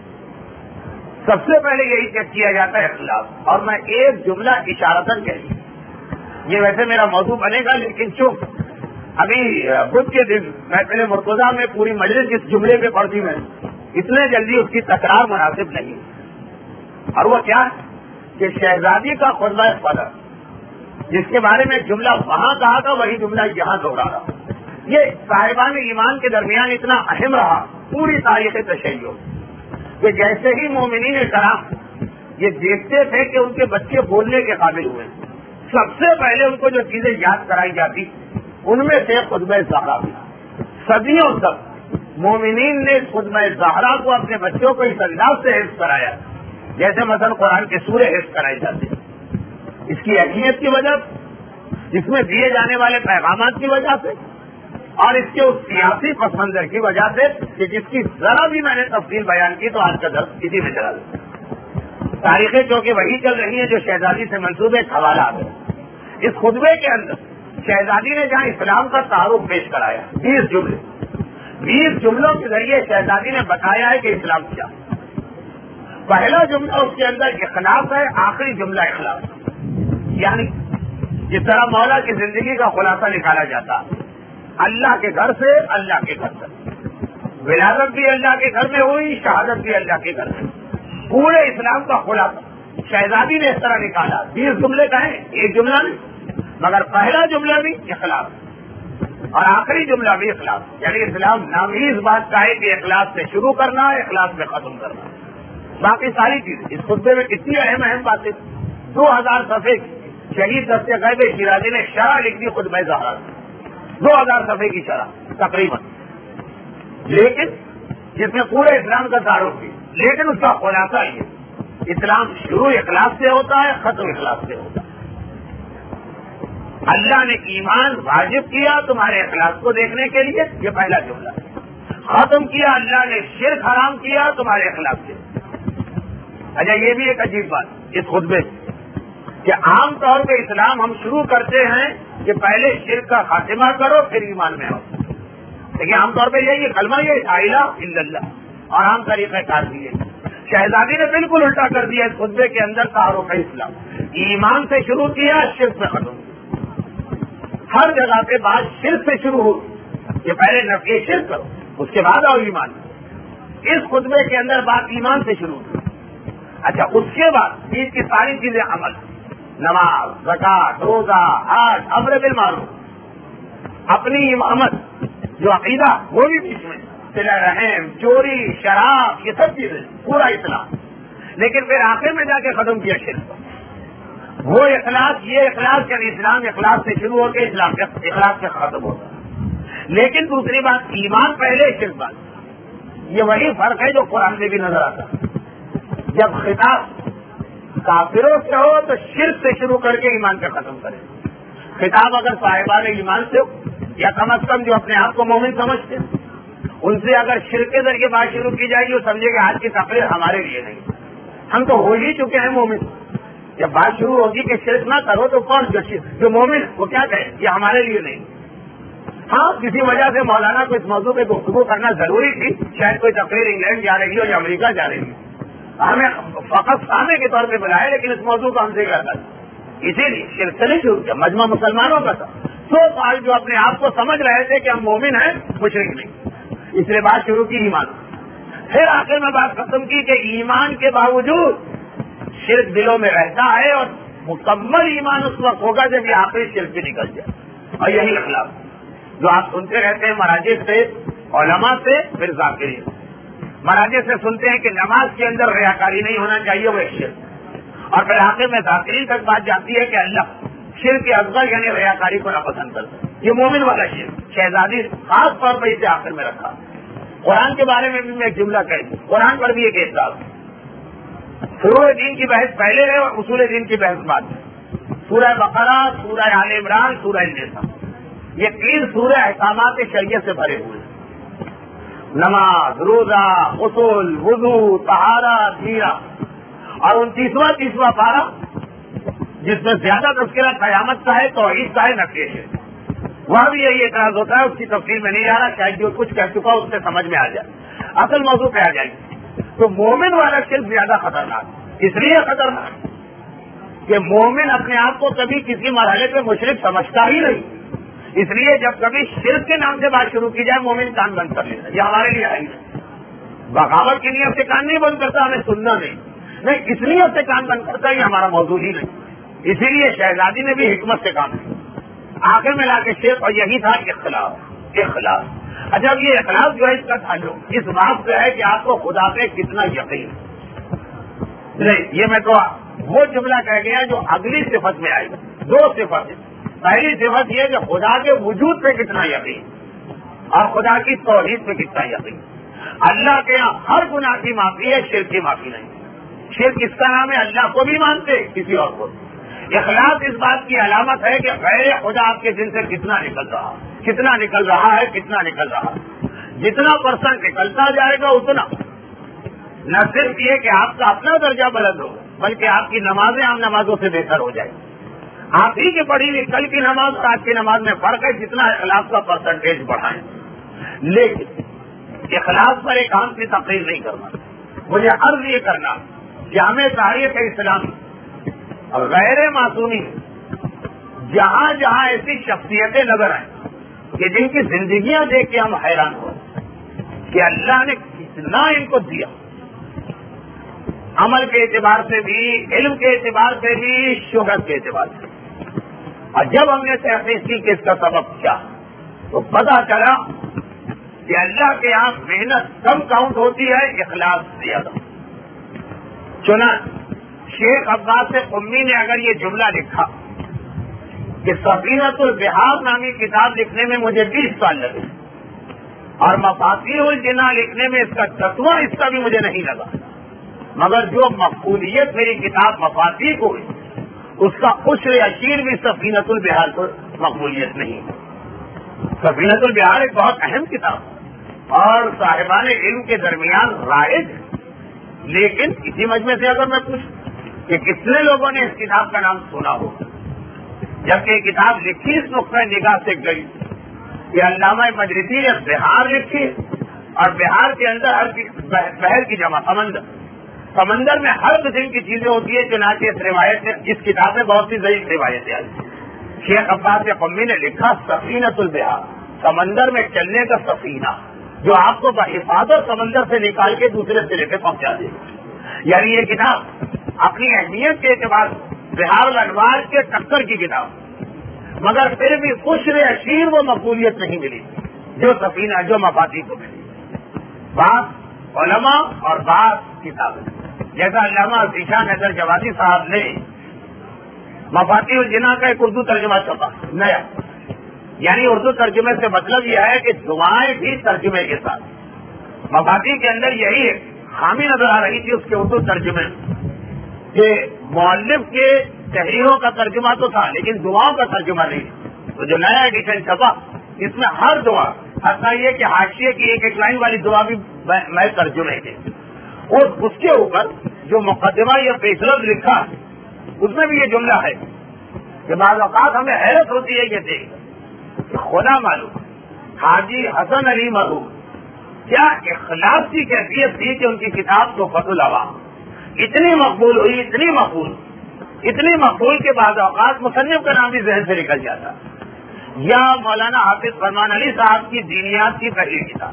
سب سے پہلے یہی چیک کیا جاتا ہے اخلاص۔ اور میں ایک جملہ اشارتاً کہی، یہ ویسے میرا موضوع بنے گا لیکن چپ ابھی بدھ کے دن میں پہلے مرتضیٰ میں پوری مجلس جس جملے پہ پڑھتی میں اتنے جلدی اس کی تکرار مناسب نہیں، اور وہ کیا کہ شہزادی کا خطبہ صدر جس کے بارے میں جملہ وہاں کہا تھا وہی جملہ یہاں دوہرا رہا۔ یہ صاحبان ایمان کے درمیان اتنا اہم رہا پوری تاریخ تشیع کہ جیسے ہی مومنین کرام یہ دیکھتے تھے کہ ان کے بچے بولنے کے قابل ہوئے، سب سے پہلے ان کو جو چیزیں یاد کرائی جاتی ان میں سے خطبہ زہرا بھی۔ صدیوں تک مومنین نے خطبہ زہرا کو اپنے بچوں کو اس انداز سے حفظ کرایا جیسے مثلا قرآن کے سورے حفظ کرائے جاتے ہیں۔ اس کی اہمیت کی وجہ اس میں دیے جانے والے پیغامات کی وجہ سے اور اس کے اس سیاسی پس منظر کی وجہ سے کہ جس کی ذرا بھی میں نے تفصیل بیان کی تو آج کا درس اسی میں چلا گیا. تاریخیں کیونکہ وہی چل رہی ہیں جو شہزادی سے منسوب ایک حوالہ ہے. اس خطبے کے اندر شہزادی نے جہاں اسلام کا تعارف پیش کرایا بیس جملے بیس جملوں کے ذریعے شہزادی نے بتایا ہے کہ اسلام کیا. پہلا جملہ اس کے اندر اخلاص ہے, آخری جملہ اخلاص. یعنی جس طرح مولا کی زندگی کا خلاصہ نکالا جاتا اللہ کے گھر سے اللہ کے گھر تک, ولادت بھی اللہ کے گھر میں ہوئی, شہادت بھی اللہ کے گھر میں, پورے اسلام کا خلاصہ شہزادی نے اس طرح نکالا. بیس جملے کا ہے, ایک جملہ نہیں, مگر پہلا جملہ بھی اخلاص اور آخری جملہ بھی اخلاص. یعنی اسلام نام ہی اس بات کا ہے کہ اخلاص سے شروع کرنا, اخلاص سے ختم کرنا. باقی ساری چیزیں اس خطبے میں کتنی اہم اہم باتیں, دو ہزار صفحے شہید دست غیب شیرازی نے شرح لکھ دی خطبہ زہرا, دو ہزار صفحے کی شرح تقریباً, لیکن جس میں پورے اسلام کا تعارف کی. لیکن اس کا خلاصہ یہ اسلام شروع اخلاص سے ہوتا ہے, ختم اخلاص سے ہوتا ہے. اللہ نے ایمان واجب کیا تمہارے اخلاص کو دیکھنے کے لیے, یہ پہلا جملہ. ختم کیا اللہ نے شرک حرام کیا تمہارے اخلاص سے. اچھا یہ بھی ایک عجیب بات اس خطبے میں کہ عام طور پہ اسلام ہم شروع کرتے ہیں کہ پہلے شرک کا خاتمہ کرو پھر ایمان میں آؤ. لیکن عام طور پہ یہی کلمہ یہ لا الہ الا اللہ اور عام طریقہ کار بھی ہے. شہزادی نے بالکل الٹا کر دیا اس خطبے کے اندر تعارف اسلام, ایمان سے شروع کیا شرک سے ختم کیا. ہر جگہ پہ بات شرک سے شروع ہوئی کہ پہلے نفی شرک کرو اس کے بعد آؤ ایمان. اس خطبے کے اندر بات ایمان سے شروع ہوئی. اچھا اس کے بعد عید کی ساری چیزیں عمل, نماز, زکات, روزہ, حج, امر بالمعروف, اپنی امامت, جو عقیدہ وہ بھی بیچ میں, صلہ رحم, چوری, شراب, یہ سب چیزیں پورا اسلام. لیکن پھر آخر میں جا کے ختم کیا شرک. وہ اخلاص, یہ اخلاص کہ اسلام اخلاص سے شروع ہو کے اسلام اخلاص سے ختم ہوتا. لیکن دوسری بات ایمان پہلے شرک بعد. یہ وہی فرق ہے جو قرآن میں بھی نظر آتا ہے. جب خطاب کافروں سے ہو تو شرک سے شروع کر کے ایمان کا ختم کرے. خطاب اگر صاحبان ایمان سے ہو یا کم از کم جو اپنے آپ کو مومن سمجھتے ہیں ان سے اگر شرک کے ذریعے بات شروع کی جائے گی وہ سمجھے کہ آج کی تقریر ہمارے لیے نہیں, ہم تو ہو ہی چکے ہیں مومن. جب بات شروع ہوگی کہ شرک نہ کرو تو کون جو مومن وہ کیا کہے یہ ہمارے لیے نہیں. ہاں کسی وجہ سے مولانا کو اس موضوع پہ گفتگو کرنا ضروری تھی, شاید کوئی تقریر انگلینڈ جا رہی ہو یا امریکہ جا رہی ہو, ہمیں فقط سامنے کے طور پہ بلائے, لیکن اس موضوع کو ہم سے کرتا اسی لیے شرک سے نہیں شروع کیا. مجمع مسلمانوں کا تھا, سو سال جو اپنے آپ کو سمجھ رہے تھے کہ ہم مومن ہیں مشرک نہیں, اس لیے بات شروع کی ایمان. پھر آخر میں بات ختم کی کہ ایمان کے باوجود شرک دلوں میں رہتا ہے اور مکمل ایمان اس وقت ہوگا جب یہ آخری شرک بھی نکل جائے. اور یہی اخلاق جو آپ سنتے رہتے ہیں مراجع سے, علماء سے, پھر ذاکرین. مراجع سے سنتے ہیں کہ نماز کے اندر ریاکاری نہیں ہونا چاہیے, وہ ایک شرک. اور پھر آخر میں ذاکرین تک بات جاتی ہے کہ اللہ شرک کے اصغر یعنی ریاکاری کو ناپسند کرتا ہے. یہ مومن والا شرک شہزادی خاص طور پر اسے آخر میں رکھا. قرآن کے بارے میں بھی میں ایک جملہ کہہ دوں, قرآن پر بھی ایک اعتراض. فروع دین کی بحث پہلے ہے اور اصول دین کی بحث بعد ہے. سورہ بقرہ, سورہ آل عمران, سورہ النساء, یہ تین سورہ احکامات شریعت سے بھرے ہوئے ہیں. نماز, روزہ, غسل, وضو, طہارت, میرا, اور انتیسواں تیسواں پارہ جس میں زیادہ تذکرہ قیامت کا ہے, توحید کا ہے, نفی ہے. وہاں بھی یہی اعتراض ہوتا ہے, اس کی تفصیل میں نہیں جا رہا, شاید جو کچھ کہہ چکا اس سے سمجھ میں آ جائے. اصل موضوع پہ آ جائے گی. تو مومن والا شرک زیادہ خطرناک, اس لیے خطرناک کہ مومن اپنے آپ کو کبھی کسی مرحلے پہ مشرک سمجھتا ہی نہیں. اس لیے جب کبھی شرک کے نام سے بات شروع کی جائے مومن کان بند کر لیتا. یہ ہمارے لیے آئی ہے, بغاوت کی نیت سے کان نہیں بند کرتا, ہمیں سننا نہیں, نہیں اس لیے سے کان بند کرتا, یہ ہمارا موضوع ہی نہیں. اسی لیے شہزادی نے بھی حکمت سے کام کیا, آخر میں لا کے شرک, اور یہی تھا اخلاص. اخلاص اچھا یہ اخلاص جو ہے اس کا تعلق اس بات سے ہے کہ آپ کو خدا پہ کتنا یقین. نہیں یہ میں تو وہ جملہ کہہ گیا جو اگلی صفت میں آئی. دو صفت, پہلی صفت یہ کہ خدا کے وجود پہ کتنا یقین اور خدا کی توحید پہ کتنا یقین. اللہ کے یہاں ہر گناہ کی معافی ہے, شرک کی معافی نہیں. شرک اس کا نام ہے, اللہ کو بھی مانتے کسی اور کو. اخلاص اس بات کی علامت ہے کہ غیر خدا آپ کے دل سے کتنا نکل رہا کتنا نکل رہا ہے کتنا نکل رہا جتنا پرسنٹ نکلتا جائے گا اتنا نہ صرف یہ کہ آپ کا اپنا درجہ بلند ہو بلکہ آپ کی نمازیں عام نمازوں سے بہتر ہو جائے. آپ ہی کی پڑھی ہوئی کل کی نماز اور آج کی نماز میں فرق ہے جتنا اخلاص کا پرسنٹیج بڑھائیں. لیکن اخلاص پر ایک عام کی تقریر نہیں کرنا, مجھے عرض یہ کرنا جامع تاریخ اسلام غیر معصومی جہاں جہاں ایسی شخصیتیں نظر آئیں کہ جن کی زندگیاں دیکھ کے ہم حیران ہو کہ اللہ نے کتنا ان کو دیا, عمل کے اعتبار سے بھی, علم کے اعتبار سے بھی, شہرت کے اعتبار سے. اور جب ہم نے تحقیق کی کہ اس کا سبب کیا تو پتہ چلا کہ اللہ کے یہاں محنت کم کاؤنٹ ہوتی ہے, اخلاص زیادہ. چنانچہ شیخ عباس قمی نے اگر یہ جملہ لکھا کہ سفینۃ البحار نامی کتاب لکھنے میں مجھے بیس سال لگے اور مفاتیح الجناح لکھنے میں اس کا دسواں حصہ بھی مجھے نہیں لگا, مگر جو مقبولیت میری کتاب مفاتیح کو ہوئی اس کا عشر عشیر بھی سفینۃ البحار کو مقبولیت نہیں. سفینۃ البحار ایک بہت اہم کتاب اور صاحبان علم کے درمیان رائج ہے, لیکن اسی مجمع سے اگر میں پوچھوں کہ کتنے لوگوں نے اس کتاب کا نام سنا ہو, جبکہ یہ کتاب لکھی اس نقطۂ نگاہ سے گئی کہ علامہ مجلسی نے بہار لکھی اور بہار کے اندر ہر بحر کی جمع سمندر, سمندر میں ہر قسم کی چیزیں ہوتی ہے. چنانچہ اس روایت میں اس کتاب میں بہت سی ضعیف روایتیں آئی. شیخ عباس قمی نے لکھا سفینۃ البحار, سمندر میں چلنے کا سفینہ جو آپ کو بحفاظت سمندر سے نکال کے دوسرے سرے پہ پہنچا دے. یعنی یہ کتاب اپنی اہمیت کے اعتبار بہار الانوار کے ٹکر کی کتاب, مگر پھر بھی عشر عشیر وہ مقبولیت نہیں ملی جو سفینہ جو مفاتیح کو ملی. بعض علماء اور بعض کتابیں جیسا علامہ ذیشان حیدر جوادی صاحب نے مفاتیح الجناح کا ایک اردو ترجمہ چھپا نیا, یعنی اردو ترجمے سے مطلب یہ ہے کہ دعائیں بھی ترجمے کے ساتھ. مفاتیح کے اندر یہی ہے خامی نظر آ رہی تھی اس کے اردو ترجمے کہ مؤلف کے تحریروں کا ترجمہ تو تھا لیکن دعاؤں کا ترجمہ نہیں. تو جو نیا ایڈیشن چھپا اس میں ہر دعا, حتیٰ یہ کہ حاشیے کی ایک ایک لائن والی دعا بھی میں ترجمے کی, اور اس کے اوپر جو مقدمہ یا پیشرفت لکھا اس میں بھی یہ جملہ ہے کہ بعض اوقات ہمیں حیرت ہوتی ہے یہ دیکھ خدا معلوم حاجی حسن علی مرحوم کیا اخلاص کی کیفیت تھی کہ ان کی کتاب تو فتح العوام اتنی مقبول ہوئی اتنی مقبول اتنی مقبول کے بعض اوقات مصنف کا نام بھی ذہن سے نکل جاتا. یا مولانا حافظ فرمان علی صاحب کی دینیات کی پہلی کتاب,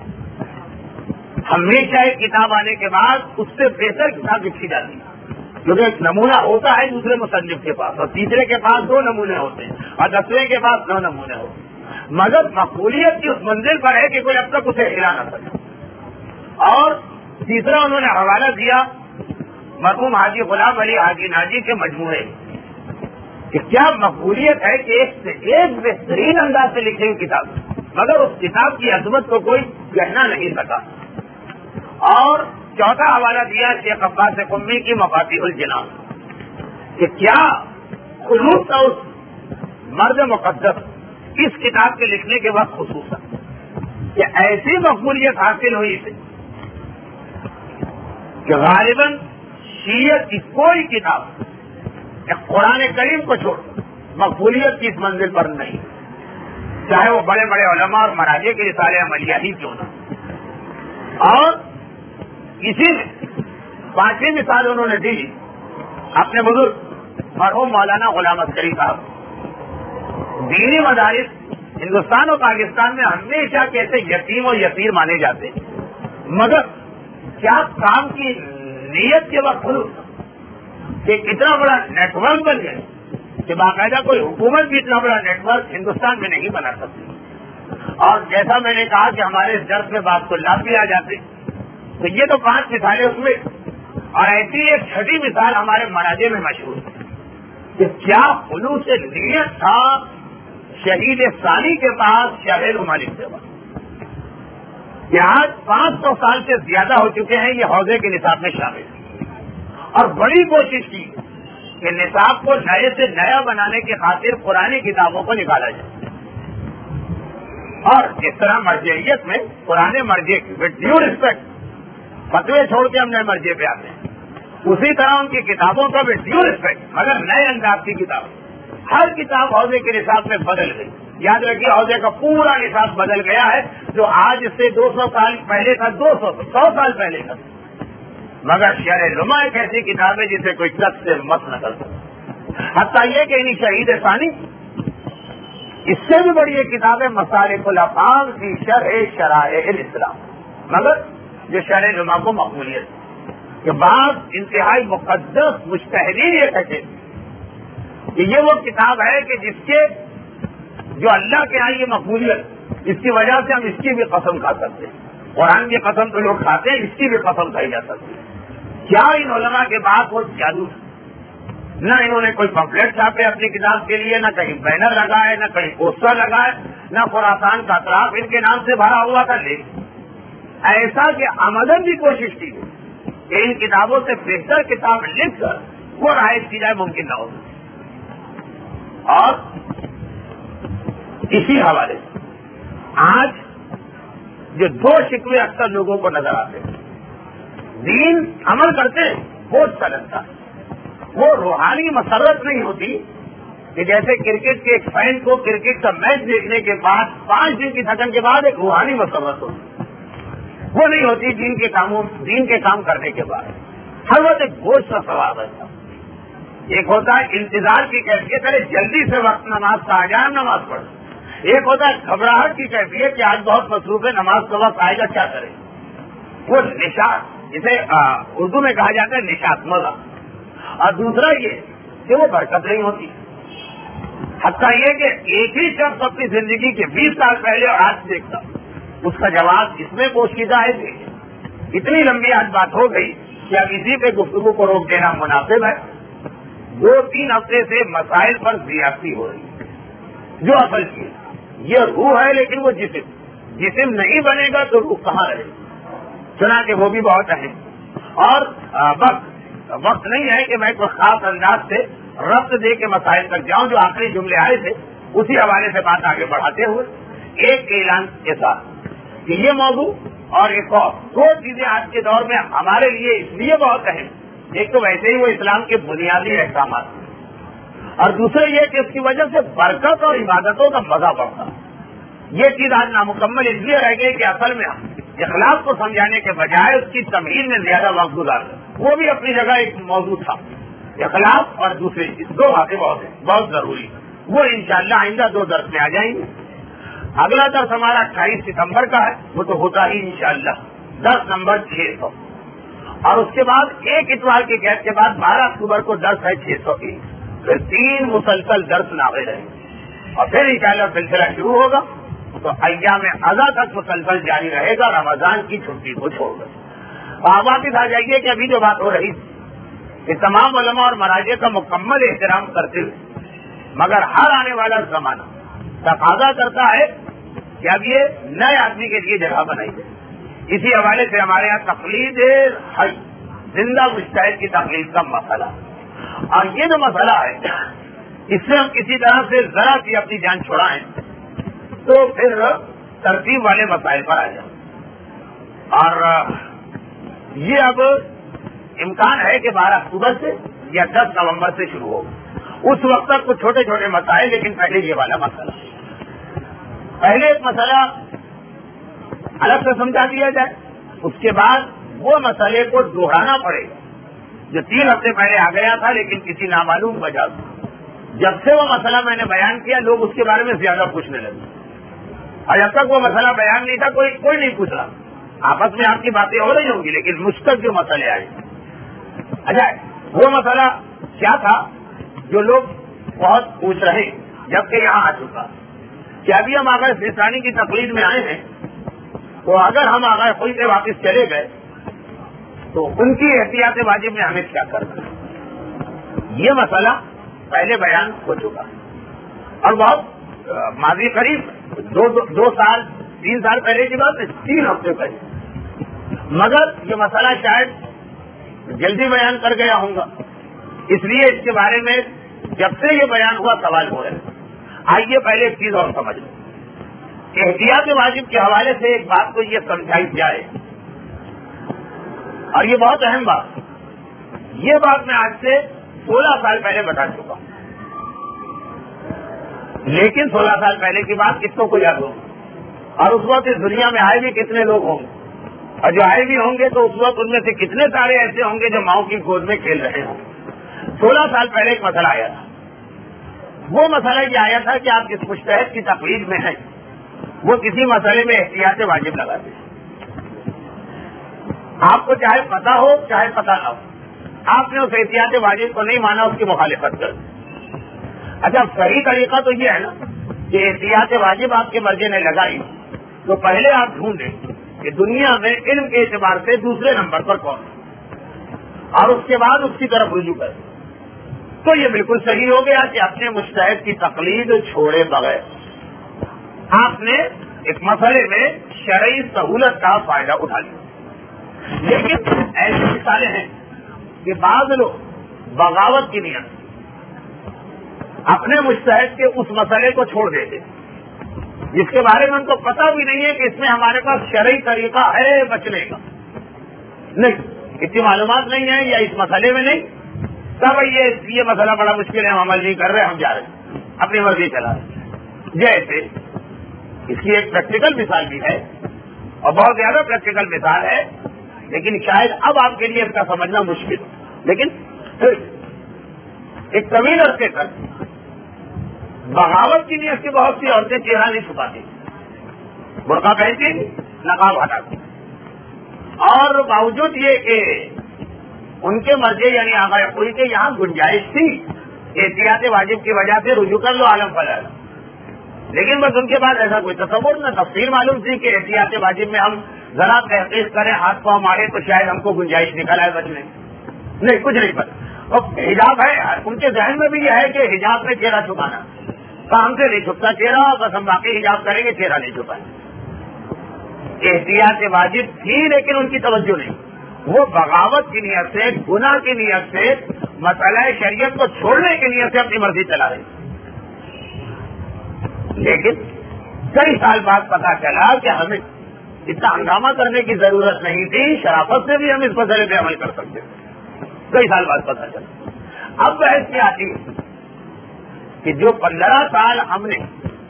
ہمیشہ ایک کتاب آنے کے بعد اس سے بہتر کتاب لکھی جاتی ہے کیونکہ ایک نمونہ ہوتا ہے دوسرے مصنف کے پاس اور تیسرے کے پاس دو نمونے ہوتے ہیں اور دسویں کے پاس نو نمونے ہوتے ہیں, مگر مقبولیت کی اس منزل پر ہے کہ کوئی اب تک اسے ہلا نہ سکے. اور تیسرا انہوں نے حوالہ دیا مرحوم حاجی غلام علی حاجی ناجی کے مجموعے کہ کیا مقبولیت ہے کہ ایک سے ایک بہترین انداز سے لکھی ہوئی کتاب, مگر اس کتاب کی عظمت کو کوئی کہنا نہیں سکا. اور چوتھا حوالہ دیا شیخ عباس قمی کی مفاتیح الجناح کہ کیا خلوص تھا اس مرد مقدس اس کتاب کے لکھنے کے وقت خصوصاً کہ ایسی مقبولیت حاصل ہوئی تھی کہ غالباً شیعت کی کوئی کتاب قرآن کریم کو چھوڑ مقبولیت کی اس منزل پر نہیں, چاہے وہ بڑے بڑے علماء اور مراجع کے رسالے عملیہ ہی کیوں نہ. اور اسی میں پانچویں مثال انہوں نے دی اپنے بزرگ مرحوم مولانا غلام عسکری صاحب. دینی مدارس ہندوستان اور پاکستان میں ہمیشہ کیسے یتیم و یسیر مانے جاتے ہیں, مگر کیا کام کی نیت کے وقت کہ اتنا بڑا نیٹ ورک بن گئے کہ باقاعدہ کوئی حکومت بھی اتنا بڑا نیٹ ورک ہندوستان میں نہیں بنا سکتی. اور جیسا میں نے کہا کہ ہمارے اس درس میں بات کو لاب بھی آ جاتے تو یہ تو پانچ مثالیں اس میں, اور ایسی ایک چھٹی مثال ہمارے مراجع میں مشہور ہے کہ کیا خلوص نیت تھا شہید ثانی کے پاس شاہد مالک سے بات کہ آج پانچ سو سال سے زیادہ ہو چکے ہیں یہ حوضے کے نصاب میں شامل, اور بڑی کوشش کی کہ نصاب کو نئے سے نیا بنانے کی خاطر پرانی کتابوں کو نکالا جائے، اور جس طرح مرجعیت میں پرانے مرجع وتھ ڈیو رسپیکٹ فتوے چھوڑ کے ہم نئے مرجع پہ آتے ہیں، اسی طرح ان کی کتابوں کا وتھ ڈیو رسپیکٹ مگر نئے انداز کی کتاب. ہر کتاب حوضے کے نصاب میں بدل گئی. یاد رکھیے حوضے کا پورا نصاب بدل گیا ہے، جو آج سے دو سو سال پہلے تھا، دو سو سو سال پہلے تھا. مگر شرح نما ایک ایسی کتاب ہے جسے کوئی کس سے مت نہ کر سکتا. حتیٰ یہ کہ انہیں شہید ثانی اس سے بھی بڑی ایک کتاب ہے مسالک الافہام فی شرح شرائع الاسلام، مگر جو شرح نما کو مقبولیت کہ بعض انتہائی مقدس مجتہدین یہ کہتے کہ یہ وہ کتاب ہے کہ جس کے جو اللہ کے یہاں یہ مقبولیت، اس کی وجہ سے ہم اس کی بھی قسم کھا سکتے ہیں. قرآن کی قسم تو لوگ کھاتے ہیں، اس کی بھی قسم کھائی جا سکتی ہے. کیا ان علماء کے بعد وہ جادو تھا؟ نہ انہوں نے کوئی پمفلیٹ چھاپے اپنی کتاب کے لیے، نہ کہیں بینر لگائے، نہ کہیں پوسٹر لگائے، نہ خراسان کا اطراف ان کے نام سے بھرا ہوا تھا. لیکن ایسا کہ عمدن بھی کوشش کی کہ ان کتابوں سے بہتر کتاب لکھ کر وہ رائج کی جائے، ممکن نہ ہو. اور اسی حوالے سے آج جو دو شکوے اکثر لوگوں کو نظر آتے ہیں، دین عمل کرتے بہت سا لگتا ہے، وہ روحانی مسرت نہیں ہوتی کہ جیسے کرکٹ کے ایک فین کو کرکٹ کا میچ دیکھنے کے بعد پانچ دن کی تھکن کے بعد ایک روحانی مسرت ہوتی، وہ نہیں ہوتی دین کے کاموں دین کے کام کرنے کے بعد. ہر وقت ایک بوجھ کا سوال رہتا. ایک ہوتا ہے انتظار کی کیفیت، ارے جلدی سے وقت نماز کا آ جائے نماز پڑھ. ایک ہوتا ہے گھبراہٹ کی کیفیت کہ آج بہت مصروف ہے، نماز کا وقت آئے گا کیا کرے. وہ نشاط جسے اردو میں کہا جاتا ہے نشاط، مزہ. اور دوسرا یہ کہ وہ برکت نہیں ہوتی. حتیٰ یہ کہ ایک ہی شخص اپنی زندگی کے بیس سال پہلے اور آج دیکھتا، اس کا جواب اس میں پوشیدہ ہے. اتنی لمبی آج بات ہو گئی کہ اب اسی پہ گفتگو کو روک دینا مناسب ہے. دو تین ہفتے سے مسائل پر زیادتی ہو رہی ہے. جو اصل چیز یہ روح ہے، لیکن وہ جسم جسم نہیں بنے گا تو روح کہاں رہے گا. چنانچہ وہ بھی بہت اہم. اور وقت وقت نہیں ہے کہ میں کوئی خاص انداز سے ربط دے کے مسائل تک جاؤں. جو آخری جملے آئے تھے اسی حوالے سے بات آگے بڑھاتے ہوئے ایک اعلان کے ساتھ کہ یہ موضوع اور ایک اور دو چیزیں آج کے دور میں ہمارے لیے اس لیے بہت اہم. ایک تو ویسے ہی وہ اسلام کے بنیادی احکامات ہیں، اور دوسرے یہ کہ اس کی وجہ سے برکت اور عبادتوں کا مزہ بڑھتا. یہ چیز آج نامکمل اس لیے رہ گئی کہ اصل میں ہم اخلاق کو سمجھانے کے بجائے اس کی تمہید میں زیادہ وقت گزارتے. وہ بھی اپنی جگہ ایک موضوع تھا. اخلاق اور دوسری چیز دو باتیں بہت ہیں، بہت ضروری. وہ انشاءاللہ آئندہ دو درس میں آ جائیں گے. اگلا درس ہمارا اٹھائیس ستمبر کا ہے، وہ تو ہوتا ہی انشاءاللہ درس نمبر چھ سو. اور اس کے بعد ایک اتوار کی قید کے بعد بارہ اکتوبر کو درس ہے چھ سو ایک. پھر تین مسلسل درس ناوے رہیں گے اور پھر انشاءاللہ سلسلہ شروع ہوگا تو ایام اضحیٰ تک مسلسل جاری رہے گا، رمضان کی چھٹی کو چھوڑ کر. آپ واپس آ جائیے کہ ابھی جو بات ہو رہی کہ تمام علماء اور مراجع کا مکمل احترام کرتے ہوئے مگر ہر آنے والا زمانہ تقاضا کرتا ہے کہ اب یہ نئے آدمی کے لیے جگہ بنائی جائے. اسی حوالے سے ہمارے یہاں تقلید حی زندہ مجتہد کی تقلید کا مسئلہ، اور یہ جو مسئلہ ہے اس سے ہم کسی طرح سے ذرا سی اپنی جان چھڑائیں تو پھر ترتیب والے مسائل پر آ جائیں. اور یہ اب امکان ہے کہ بارہ اکتوبر سے یا دس نومبر سے شروع ہو. اس وقت تک کچھ چھوٹے چھوٹے مسائل، لیکن پہلے یہ والا مسئلہ، پہلے ایک مسئلہ الگ سے سمجھا دیا جائے، اس کے بعد وہ مسئلے کو دوہرانا پڑے گا جو تین ہفتے پہلے آ گیا تھا لیکن کسی نامعلوم وجہ سے جب سے وہ مسئلہ میں نے بیان کیا لوگ اس کے بارے میں زیادہ پوچھنے لگے. اور جب تک وہ مسئلہ بیان نہیں تھا کوئی کوئی نہیں پوچھ رہا. آپس میں آپ کی باتیں ہو رہی ہوں گی لیکن مجھ تک جو مسئلے آئے، اچھا وہ مسئلہ کیا تھا جو لوگ بہت پوچھ رہے جبکہ یہاں آ چکا کہ ابھی ہم اگر سیسانی کی تقلید میں آئے ہیں تو اگر ہم اگر کوئی سے واپس چلے گئے تو ان کی احتیاط واجب میں ہمیں کیا کرنا ہے. یہ مسئلہ پہلے بیان ہو چکا اور بہت ماضی قریب دو, دو, دو سال تین سال پہلے کی بات ہے، تین ہفتے پہلے. مگر یہ مسئلہ شاید جلدی بیان کر گیا ہوں گا اس لیے اس کے بارے میں جب سے یہ بیان ہوا سوال ہو رہے ہیں. آئیے پہلے ایک چیز اور سمجھ لیں. احتیاط واجب کے حوالے سے ایک بات کو یہ سمجھائی جائے، اور یہ بہت اہم بات، یہ بات میں آج سے سولہ سال پہلے بتا چکا ہوں، لیکن سولہ سال پہلے کی بات کتوں کو یاد ہوگی؟ اور اس وقت اس دنیا میں آئے بھی کتنے لوگ ہوں گے، اور جو آئے بھی ہوں گے تو اس وقت ان میں سے کتنے سارے ایسے ہوں گے جو ماؤں کی گود میں کھیل رہے ہوں. سولہ سال پہلے ایک مسئلہ آیا تھا. وہ مسئلہ یہ آیا تھا کہ آپ جس مجتہد کی تقلید میں ہیں وہ کسی مسئلے میں احتیاط واجب لگاتے ہیں. آپ کو چاہے پتا ہو چاہے پتا نہ ہو، آپ نے اس احتیاط واجب کو نہیں مانا، اس کی مخالفت کر. اچھا صحیح طریقہ تو یہ ہے نا کہ احتیاط واجب آپ کے مرجع نے لگائی تو پہلے آپ ڈھونڈیں کہ دنیا میں علم کے اعتبار سے دوسرے نمبر پر کون ہے، اور اس کے بعد اس کی طرف رجوع کریں. تو یہ بالکل صحیح ہو گیا کہ اپنے مجتہد کی تقلید چھوڑے بغیر آپ نے ایک مسئلے میں شرعی سہولت کا فائدہ اٹھا لیا. لیکن ایسی مثالیں ہیں کہ بعض لوگ بغاوت کی نیت اپنے مجتہد کے اس مسئلے کو چھوڑ دیتے جس کے بارے میں ان کو پتہ بھی نہیں ہے کہ اس میں ہمارے پاس شرعی طریقہ ہے بچنے کا. نہیں، اتنی معلومات نہیں ہے یا اس مسئلے میں نہیں، تب یہ یہ مسئلہ بڑا مشکل ہے، ہم عمل نہیں کر رہے، ہم جا رہے ہیں اپنی مرضی چلا رہے ہیں. جیسے اس کی ایک پریکٹیکل مثال بھی ہے اور بہت زیادہ پریکٹیکل مثال ہے، لیکن شاید اب آپ کے لیے اس کا سمجھنا مشکل. لیکن ایک طویل عرصے تک بغاوت کی نیت سے بہت سی عورتیں چہرہ نہیں چھپاتی، برقع پہنتی، نقاب ہٹاتی، اور باوجود یہ کہ ان کے مرضے یعنی آغا کوئی کے یہاں گنجائش تھی احتیاط واجب کی وجہ سے رجوع کر لو عالم فلاح، لیکن بس ان کے بعد ایسا کوئی تصور نہ تفصیل معلوم تھی کہ احتیاط واجب میں ہم ذرا تحقیق کریں، ہاتھ پاؤں مارے تو شاید ہم کو گنجائش نکل آئے بچنے. نہیں، کچھ نہیں پتا. اور حجاب ہے، ان کے ذہن میں بھی یہ ہے کہ حجاب میں چہرہ چھپانا، کام سے نہیں چھپتا چہرہ، بس ہم باقی حجاب کریں گے چہرہ نہیں چھپائیں. احتیاط واجب تھی لیکن ان کی توجہ نہیں، وہ بغاوت کی نیت سے، گناہ کی نیت سے، مسئلہ شریعت کو چھوڑنے کی نیت سے اپنی مرضی چلا رہے. لیکن کئی سال بعد پتا چلا کہ ہمیں اتنا ہنگامہ کرنے کی ضرورت نہیں تھی، شرافت سے بھی ہم اس مسئلے پہ عمل کر سکتے. کئی سال بعد پتا چلا. اب بحث میں آتی ہے کہ جو پندرہ سال ہم نے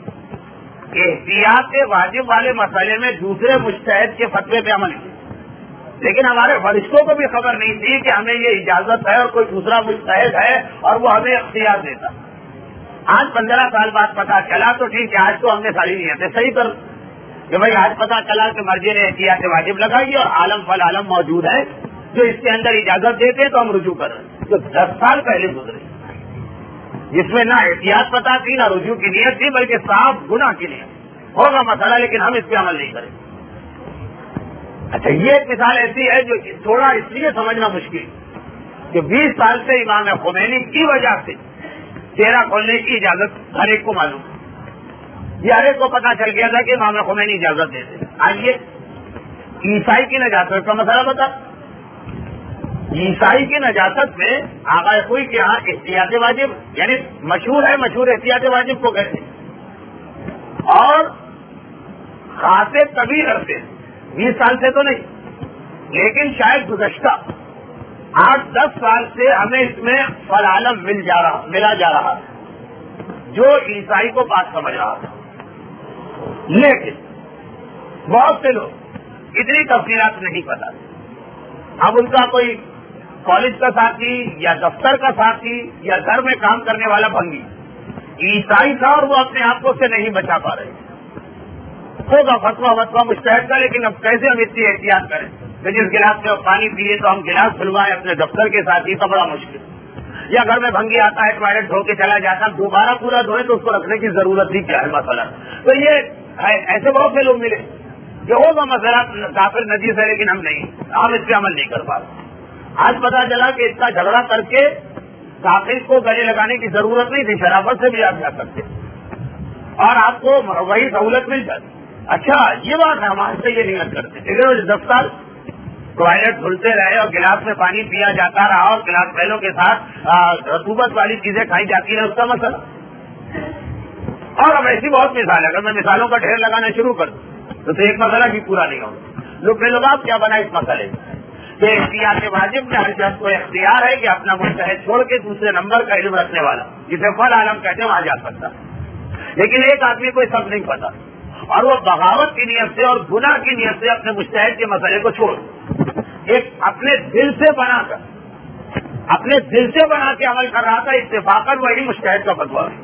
احتیاط واجب والے مسئلے میں دوسرے مجتہد کے فتوے پہ عمل کیا، لیکن ہمارے فرشتوں کو بھی خبر نہیں تھی کہ ہمیں یہ اجازت ہے اور کوئی دوسرا مجتہد ہے اور وہ ہمیں اختیار دیتا. آج پندرہ سال بعد پتا چلا تو ٹھیک ہے، آج تو ہم نے ساری نیتیں صحیح کر کہ بھائی آج پتا چلا کہ مرجع نے احتیاط واجب لگائی اور عالم فل عالم موجود ہے جو اس کے اندر اجازت دیتے تو ہم رجوع کر رہے ہیں. جو دس سال پہلے گزرے جس میں نہ احتیاط پتا تھی نہ رجوع کی نیت تھی بلکہ صاف گناہ کی نیت، ہوگا مسئلہ لیکن ہم اس پہ عمل نہیں کریں. اچھا یہ ایک مثال ایسی ہے جو تھوڑا اس لیے سمجھنا مشکل کہ بیس سال سے امام خمینی کی وجہ سے چہرہ کھولنے کی اجازت ہر ایک کو معلوم ہے. یہ ہر ایک کو پتا چل گیا تھا کہ امام خمینی اجازت دیتے. آئیے عیسائی کی نجاست کا مسئلہ بتا. عیسائی کی نجاست میں آغا کوئی کے یہاں احتیاط واجب یعنی مشہور ہے، مشہور احتیاط واجب کو کہتے ہیں، اور خاصے کبھی عرصے بیس سال سے تو نہیں لیکن شاید گزشتہ آٹھ دس سال سے ہمیں اس میں فل عالم مل جا رہا ملا جا رہا جو عیسائی کو بات سمجھ رہا تھا. لیکن بہت سے لوگ اتنی تفصیلات نہیں پتا. اب ان کا کوئی کالج کا ساتھی یا دفتر کا ساتھی یا گھر میں کام کرنے والا بھنگی عیسائی تھا اور وہ اپنے آپ کو سے نہیں بچا پا رہے. ہوگا فتوا وتوا مجتہد کا، لیکن اب کیسے ہم اتنی احتیاط کریں کہ جس گلاس میں پانی پیے تو ہم گلاس کھلوائیں اپنے دفتر کے ساتھ، ہی تو بڑا مشکل. یا گھر میں بھنگی آتا ہے ٹوائلٹ دھو کے چلا جاتا، دوبارہ پورا دھوئے تو اس کو رکھنے کی ضرورت ہی کیا ہے مسئلہ. تو یہ ایسے بہت سے لوگ ملے کہ ہوگا مسئلہ کافر نجیس ہے لیکن ہم نہیں ہم اس پہ عمل نہیں کر پا رہے. آج پتا چلا کہ اس کا جھگڑا کر کے کافر کو گلے لگانے کی ضرورت نہیں تھی، شرافت سے بھی آپ جا سکتے اور آپ کو وہی سہولت مل جاتی. اچھا یہ بات ہے، ہم آج سے یہ نیت کرتے لیکن دس سال ٹوائلٹ دھلتے رہے اور گلاس میں پانی پیا جاتا رہا اور گلاس پہلوں کے ساتھ رطوبت والی چیزیں کھائی جاتی ہیں، اس کا مسئلہ. اور اب ایسی بہت مثال ہے، اگر میں مثالوں کا ڈھیر لگانا شروع کر دوں تو ایک مسئلہ بھی پورا نہیں ہوگا. لوگ لوگ آپ کیا بنا اس مسئلے کہ احتیاط واجب میں ہر شخص کو اختیار ہے کہ اپنا مجتہد چھوڑ کے دوسرے نمبر کا علم رکھنے والا جسے فل عالم کہتے ہیں وہاں جا سکتا ہے. لیکن ایک آدمی کو سب نہیں پتا اور وہ بغاوت کی نیت سے اور گناہ کی نیت سے اپنے مجتہد کے مسئلے کو چھوڑ ایک اپنے دل سے بنا کر اپنے دل سے بنا کے عمل کر رہا تھا، اتفاقاً وہی مجتہد کا فتویٰ ہے.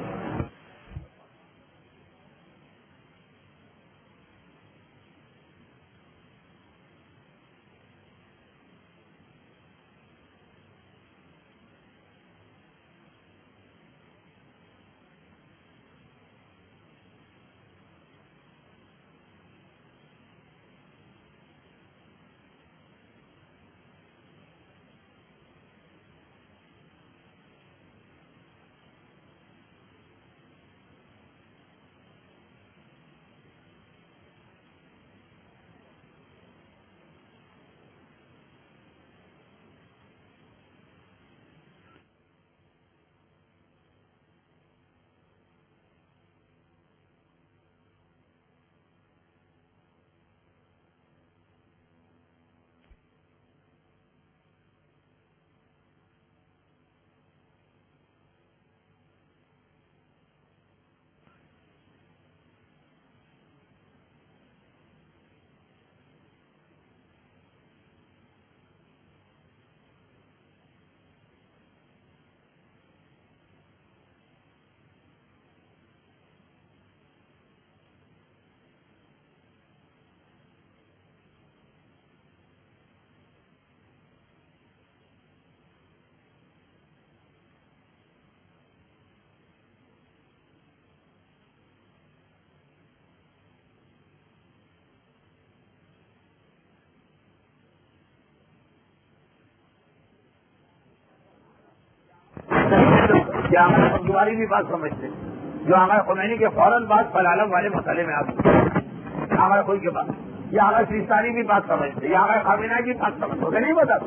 جو ہمارے فوجواری بھی بات سمجھتے ہیں، جو ہمارے خمینی کے فوراً بعد فلالم والے مسئلے میں آتے ہیں، ہمارے کوئی کے بعد یا ہمارے سیستانی بھی بات سمجھتے یا ہمارے خامنہ بھی بات سمجھتے ہوتے نہیں بتا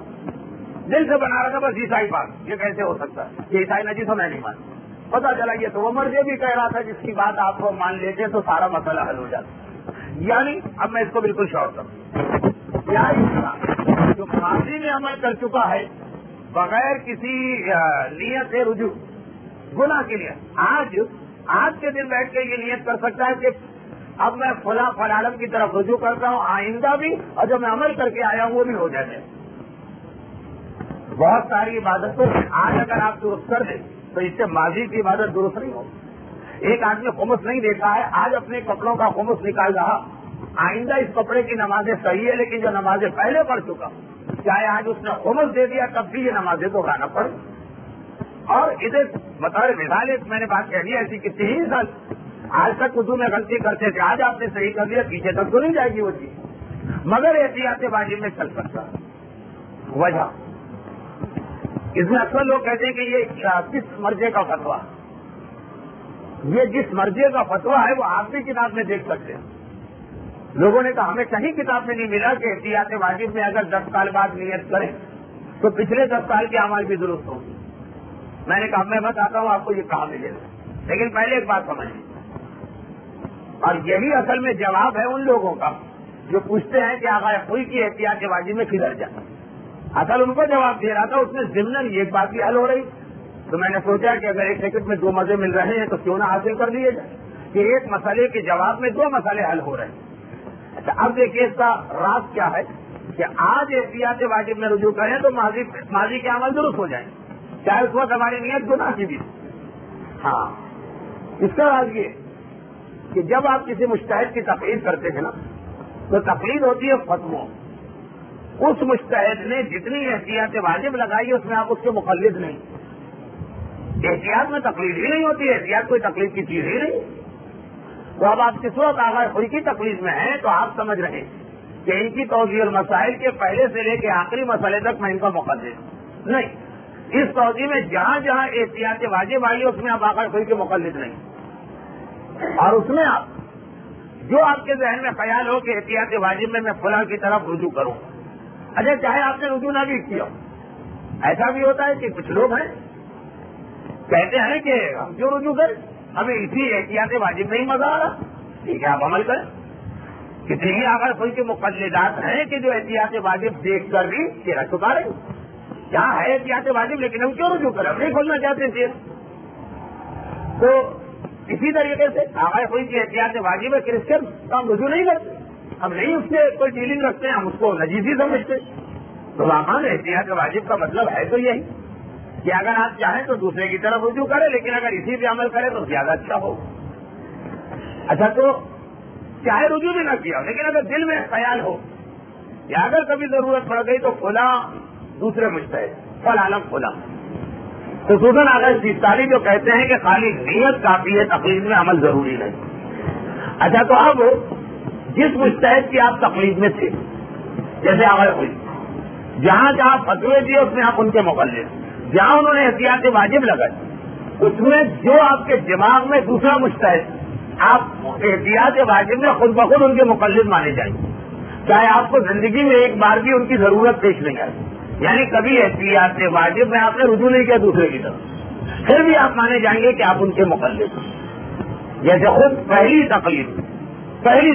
دل سے بنا رہا تھا بس عیسائی بات، یہ کیسے ہو سکتا ہے کہ عیسائی نجی تو میں نہیں مانتا. پتا چلا یہ تو وہ مرضی بھی کہہ رہا تھا جس کی بات آپ کو مان لیتے تو سارا مسئلہ حل ہو جاتا. یعنی اب میں اس کو بالکل شارٹ کروں، یعنی جو ماضی میں عمل کر چکا ہے بغیر کسی نیت سے رجوع گناہ کے لیے، آج آج کے دن بیٹھ کے یہ نیت کر سکتا ہے کہ اب میں فلاں فلالم کی طرف رجوع کرتا ہوں آئندہ بھی، اور جو میں عمل کر کے آیا ہوں وہ بھی ہو جائے. بہت ساری عبادتوں آج اگر آپ درست کر دیں تو اس سے ماضی کی عبادت درست نہیں ہوگی. ایک آدمی خمس نہیں دیتا ہے، آج اپنے کپڑوں کا خمس نکال رہا، آئندہ اس کپڑے کی نمازیں صحیح ہے لیکن جو نمازیں پہلے پڑھ چکا چاہے آج اس نے خمس دے دیا تب بھی یہ نمازیں تو گانا پڑے. اور ادھر بطور مثال میں نے بات کہہ دی ایسی کتنی ہی سال آج تک اردو میں غلطی کرتے تھے، آج آپ نے صحیح کر لیا، پیچھے تک تو نہیں جائے گی وہ چیز، مگر احتیاط واجب میں چل سکتا. وجہ اس میں اکثر لوگ کہتے ہیں کہ یہ کس مرجے کا فتویٰ، یہ جس مرجے کا فتویٰ ہے وہ آپ بھی کتاب میں دیکھ سکتے ہیں. لوگوں نے کہا ہمیں کہیں کتاب میں نہیں ملا کہ احتیاط واجب میں اگر دس سال بعد نیت کریں تو پچھلے دس سال کے اعمال بھی درست ہوں. میں نے کہا میں بتاتا ہوں آپ کو یہ کہاں ملے گا، لیکن پہلے ایک بات سمجھیں، اور یہی اصل میں جواب ہے ان لوگوں کا جو پوچھتے ہیں کہ آقا کوئی کی احتیاط واجب میں کدھر جائے. اصل ان کو جواب دے رہا تھا، اس میں ضمن یہ بات بھی حل ہو رہی. تو میں نے سوچا کہ اگر ایک سیکنڈ میں دو مزے مل رہے ہیں تو کیوں نہ حاصل کر لیے جائے کہ ایک مسئلے کے جواب میں دو مسئلے حل ہو رہے ہیں. اچھا اب دیکھیے اس کا راز کیا ہے کہ آج احتیاط واجب میں رجوع کریں تو ماضی ماضی کے عمل درست ہو جائیں، چاہے اس وقت ہماری نیت گناہ کی بھی. ہاں اس کا راز یہ کہ جب آپ کسی مجتہد کی تقلید کرتے ہیں نا تو تقلید ہوتی ہے فتووں. اس مجتہد نے جتنی احتیاط واجب لگائی اس میں آپ اس کے مخلد نہیں. احتیاط میں تقلید ہی نہیں ہوتی، احتیاط کوئی تقلید کی چیز ہی نہیں. تو اب آپ کس وقت آغاز خود کی تقلید میں ہیں تو آپ سمجھ رہے ہیں کہ ان کی توضیح المسائل کے پہلے سے لے کے آخری مسئلے تک میں ان کا مقلد نہیں. اس توضیح میں جہاں جہاں احتیاط واجب آئی اس میں آپ آغاز خود کے مقلد نہیں. اور اس میں آپ جو آپ کے ذہن میں خیال ہو کہ احتیاط واجب میں میں فلاں کی طرف رجوع کروں، اچھا چاہے آپ نے رجوع نہ بھی کیا، ایسا بھی ہوتا ہے کہ کچھ لوگ ہیں کہتے ہیں کہ ہم کیوں رجوع کریں، ہمیں اسی احتیاط واجب نہیں مزہ آ رہا، ٹھیک ہے آپ عمل کریں. کتنی ہی اگر کوئی کے مقلدات ہیں کہ جو احتیاط واجب دیکھ کر بھی چہرہ چھپا رہے کیا ہے احتیاط واجب، لیکن ہم کیوں رجوع کریں، ہم نہیں کھولنا چاہتے چہرہ. تو اسی طریقے سے اگر کوئی کی احتیاط واجب ہے کرسچن تو ہم رجوع نہیں کرتے، ہم نہیں اس سے کوئی ڈیلنگ رکھتے ہیں، ہم اس کو نجیسی سمجھتے. تو واقعا احتیاط واجب کا مطلب ہے تو یہی کہ اگر آپ چاہیں تو دوسرے کی طرف رجوع کریں، لیکن اگر اسی پہ عمل کریں تو زیادہ اچھا ہو. اچھا تو چاہے رجوع بھی نہ کیا لیکن اگر دل میں خیال ہو یا اگر کبھی ضرورت پڑ گئی تو کھلا دوسرے مجتہد فل عالم کھلا. خصوصاً اگر سیستانی جو کہتے ہیں کہ خالی نیت کافی ہے، تقلید میں عمل ضروری نہیں. اچھا تو اب جس مجتہد کی آپ تقلید میں تھے، جیسے اگر کوئی جہاں جہاں فتوے دیے اس میں آپ ان کے مقلد، جہاں انہوں نے احتیاط واجب لگائی اس میں جو آپ کے دماغ میں دوسرا مجتہد، آپ احتیاط واجب میں خود بخود ان کے مقلد مانے جائیں گے، چاہے آپ کو زندگی میں ایک بار بھی ان کی ضرورت پیش نہیں آئی. یعنی کبھی احتیاط واجب میں آپ نے رجوع نہیں کیا دوسرے کی طرف، پھر بھی آپ مانے جائیں گے کہ آپ ان کے مقلد. جیسے خود پہلی تقلید پہلی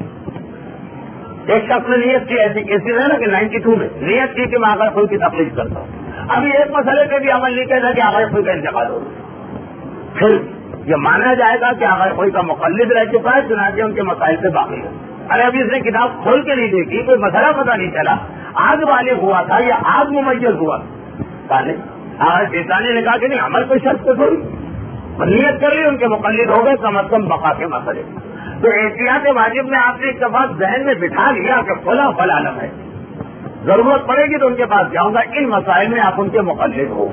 تقلید ایک شخص نے نیت کی، ایسی کیسز ہے نا کہ نائنٹی ٹو میں نیت کی کہ میں آغاز کوئی کی تقلید کرتا ہوں. ابھی ایک مسئلے پہ بھی عمل نہیں کہتا کہ آغاز کوئی کا انتقال ہو، پھر یہ مانا جائے گا کہ آغاز کوئی کا مقلد رہ چکا ہے، چنانچہ ان کے مسائل سے باقی ہے. ارے ابھی اس نے کتاب کھول کے نہیں دیکھی، کوئی مسئلہ پتہ نہیں چلا، آگ بالغ ہوا تھا یا آگ ممیز ہوا آج شیطانی نے کہا کہ نہیں عمل کوئی شخص کو تھوڑی نیت کر لی، ان کے مقلد ہو گئے کم از کم بقا کے مسئلے. تو احتیاط واجب میں آپ نے ایک دفعہ ذہن میں بٹھا لیا کہ فلاں فلاں عالم ہے، ضرورت پڑے گی تو ان کے پاس جاؤں گا، ان مسائل میں آپ ان کے مقلد ہو.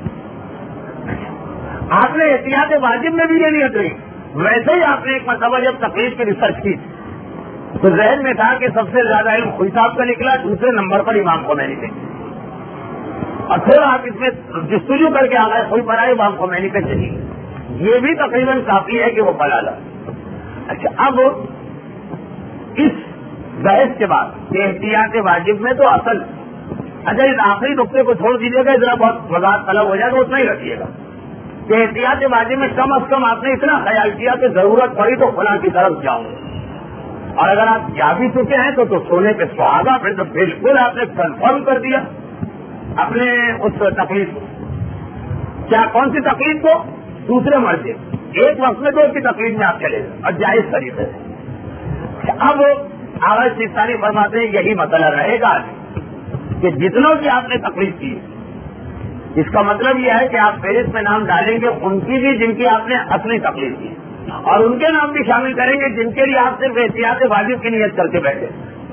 آپ نے احتیاط واجب میں بھی یہ نیت رہی. ویسے ہی آپ نے ایک مرتبہ جب تقریر کی ریسرچ کی تو ذہن میں تھا کہ سب سے زیادہ علم خوئی صاحب کا نکلا، دوسرے نمبر پر امام خمینی پہ، اور پھر آپ اس میں جستجو کر کے آ گئے خوئی پر آئے امام خمینی پہ چلی. یہ بھی تقریباً کافی ہے کہ وہ پلا لا. اچھا اب اس بحث کے بعد احتیاط واجب میں تو اصل، اچھا اس آخری نقطے کو چھوڑ دیجیے گا، ذرا بہت وضاحت طلب ہو جائے گا، اتنا ہی رکھیے گا کہ احتیاط واجب میں کم از کم آپ نے اتنا خیال کیا کہ ضرورت پڑی تو فلاں کی طرف جاؤں گا. اور اگر آپ جا بھی چکے ہیں تو, تو سونے پہ سہاگا، پھر تو بالکل آپ نے کنفرم کر دیا اپنے اس تقلید کو. کیا کون سی تقلید کو؟ دوسرے مرضی ایک وقت میں دو کی تقلید میں آپ چلے گئے اور جائز طریقے سے. اب آغاز سیستانی فرماتے ہیں یہی مسئلہ رہے گا کہ جتنوں کی آپ نے تقلید کی، اس کا مطلب یہ ہے کہ آپ فہرست میں نام ڈالیں گے ان کی بھی جن کی آپ نے اصلی تقلید کی، اور ان کے نام بھی شامل کریں گے جن کے لیے آپ صرف احتیاط واجب کی نیت کر کے بیٹھے،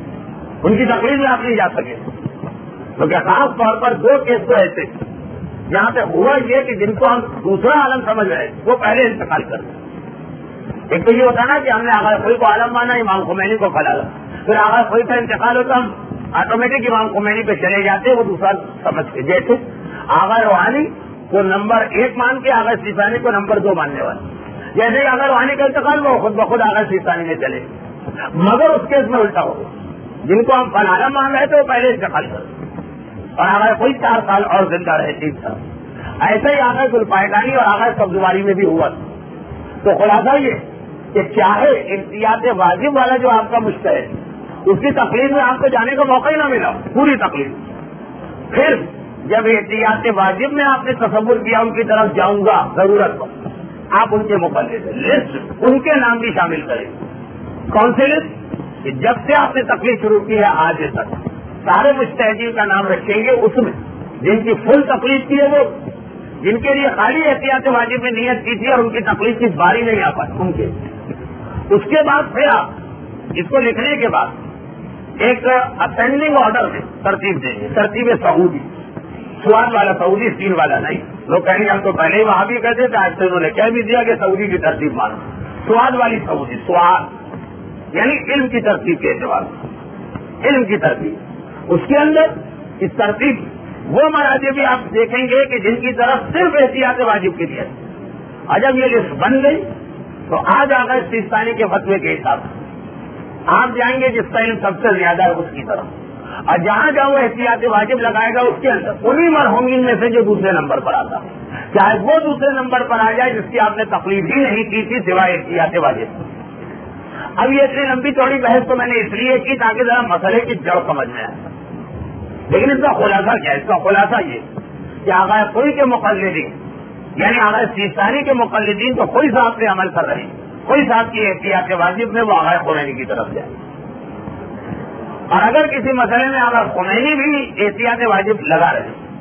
ان کی تقلید میں آپ نہیں جا سکے. کیونکہ خاص طور پر دو کیس تو ایسے جہاں پہ ہوا یہ کہ جن کو ہم دوسرا عالم سمجھ رہے ہیں وہ پہلے انتقال کر دیں. ایک تو یہ ہوتا نا کہ ہم نے آغاز خوئی کو عالم مانا، امام خمینی کو فلالا، پھر آغاز خوئی کا انتقال ہوتا ہم آٹومیٹک امام خمینی پہ چلے جاتے، وہ دوسرا سمجھ کے. جیسے آغاز روحانی کو نمبر ایک مان کے آغاز سیستانی کو نمبر دو ماننے والے، جیسے اگر روحانی کا انتقال وہ خود بخود آغاز سیستانی میں چلے. مگر اس کیس میں الٹا ہو، جن کو ہم فلانا مان رہے تھے وہ پہلے انتقال کر، اور آغاز کوئی چار سال اور زندہ رہے تین سال. ایسا ہی آغاز ذوالفقاری اور آغاز قبضواری میں بھی ہوا. تو خلاصہ یہ کہ چاہے احتیاط واجب والا جو آپ کا مجتہد، اس کی تقلید میں آپ کو جانے کا موقع ہی نہ ملا پوری تقلید، پھر جب احتیاط واجب میں آپ نے تصور کیا ان کی طرف جاؤں گا ضرورت پر، آپ ان کے مقلد لسٹ ان کے نام بھی شامل کریں. کون سے لسٹ؟ کہ جب سے آپ نے تقلید شروع کی ہے آج تک سارے مجتہدین کا نام رکھیں گے، اس میں جن کی فل تقلید کی ہے وہ، جن کے لیے خالی احتیاط واجب میں نیت کی تھی اور ان کی تقلید کی باری نہیں آ پائی ان کے. اس کے بعد پھر آپ اس کو لکھنے کے بعد ایک اسینڈنگ آرڈر میں ترتیب دیں گے، ترتیب سعودی، سواد والا سعودی، سین والا نہیں. لوگ کہیں گے ہم تو پہلے ہی وہاں بھی کہتے تھے، آج سے انہوں نے کہہ بھی دیا کہ سعودی کی ترتیب مانو. سواد والی سعودی، سواد یعنی علم کی ترتیب کے اعتبار سے، علم کی ترتیب. اس کے اندر اس ترتیب وہ مراجع بھی آپ دیکھیں گے کہ جن کی طرف صرف احتیاط واجب کی نیت. اور جب یہ لسٹ بن گئی تو آج آغاز سیستانی کے فتوے کے حساب سے آپ جائیں گے جس کا علم سب سے زیادہ ہے اس کی طرف، اور جہاں جہاں وہ احتیاط واجب لگائے گا اس کے اندر انہیں مرحومین میں سے جو دوسرے نمبر پر آتا چاہے وہ دوسرے نمبر پر آ جائے جس کی آپ نے تقلید ہی نہیں کی تھی سوائے احتیاط واجب. اب یہ اتنی لمبی چوڑی بحث تو میں نے اس لیے کی تاکہ ذرا مسئلے کی جڑ سمجھ میں آئے. لیکن اس کا خلاصہ کیا ہے؟ اس کا خلاصہ یہ کہ آغا کوئی کے مقلدین یعنی آغا سیستانی کے مقلدین تو کوئی صاحب پہ عمل کر رہے ہیں, کوئی صاحب کی احتیاط واجب میں وہ آغا خمینی کی طرف جائے. اور اگر کسی مسئلے میں آغا خمینی بھی احتیاط واجب لگا رہے ہیں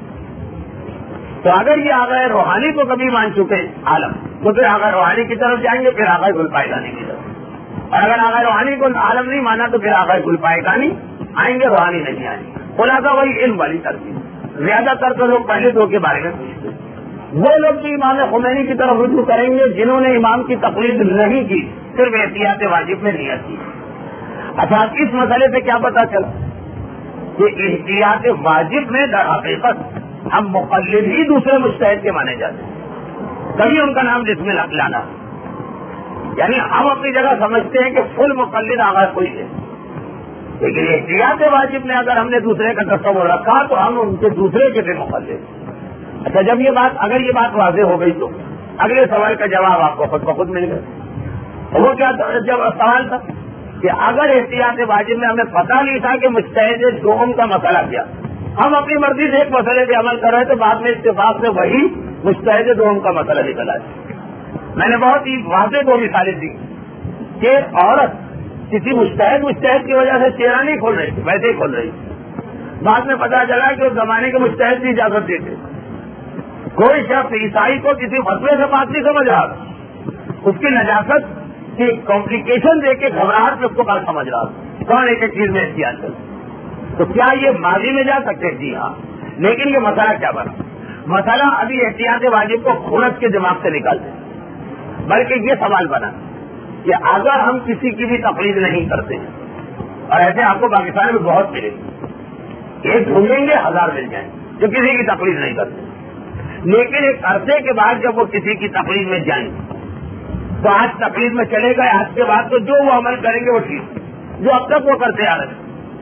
تو اگر یہ آغا روحانی کو کبھی مان چکے عالم تو پھر آغا روحانی کی طرف جائیں گے, پھر آغا گلپائیگانی کی طرف. اور اگر آغا روحانی کو عالم نہیں مانا تو پھر آغا گلپائیگانی آئیں گے, روحانی نہیں آئیں گے. خلاصہ وہی علم والی ترتیب. زیادہ تر تو لوگ پہلے دو کے بارے میں پوچھتے ہیں, وہ لوگ بھی امام خمینی کی طرف رجوع کریں گے جنہوں نے امام کی تقلید نہیں کی, صرف احتیاط واجب میں نیت کی. اچھا اس مسئلے سے کیا پتا چلا کہ احتیاط واجب میں در حقیقت ہم مقلد ہی دوسرے مجتہد کے مانے جاتے ہیں, کبھی ان کا نام جس میں لانا. یعنی ہم اپنی جگہ سمجھتے ہیں کہ فل مقلد آغاز کوئی ہے, لیکن احتیاط واجب میں اگر ہم نے دوسرے کا تصور رکھا تو ہم ان کے دوسرے کے بھی مقلد. اچھا جب یہ بات اگر یہ بات واضح ہو گئی تو اگلے سوال کا جواب آپ کو خود بخود مل گیا. وہ کیا جب سوال تھا کہ اگر احتیاط واجب میں ہمیں پتہ نہیں تھا کہ مجتہد دوم کا مسئلہ کیا, ہم اپنی مرضی سے ایک مسئلے پہ عمل کر رہے تھے, بعد میں اتفاق سے وہی مجتہد دوم کا مسئلہ نکلا ہے. میں نے بہت ہی واضح دو مثالیں دی کہ عورت کسی مجتہد مجتہد کی وجہ سے چہرہ نہیں کھول رہی, ویسے ہی کھول رہی. بعد میں پتا چلا کہ اس زمانے کے مجتہد بھی اجازت دیتے. کوئی شخص عیسائی کو کسی مسئلے سے بات نہیں سمجھ رہا, اس کی نجاست کی کمپلیکیشن دیکھ کے گھبراہٹ میں اس کو بات سمجھ رہا, کون ایک ایک چیز میں احتیاط کر. تو کیا یہ ماضی میں جا سکتے؟ جی ہاں. لیکن یہ مسئلہ کیا بنا؟ مسئلہ ابھی احتیاط واجب کو خلط کے دماغ سے نکالتے, بلکہ یہ سوال بنا کہ اگر ہم کسی کی بھی تقلید نہیں کرتے, اور ایسے آپ کو پاکستان میں بہت ملے, ایک ڈھونڈیں گے ہزار مل جائیں جو کسی کی تقلید نہیں کرتے, لیکن ایک عرصے کے بعد جب وہ کسی کی تقلید میں جائیں تو آج تقلید میں چلے گئے, آج کے بعد تو جو وہ عمل کریں گے وہ ٹھیک, جو اب تک وہ کرتے آ رہے.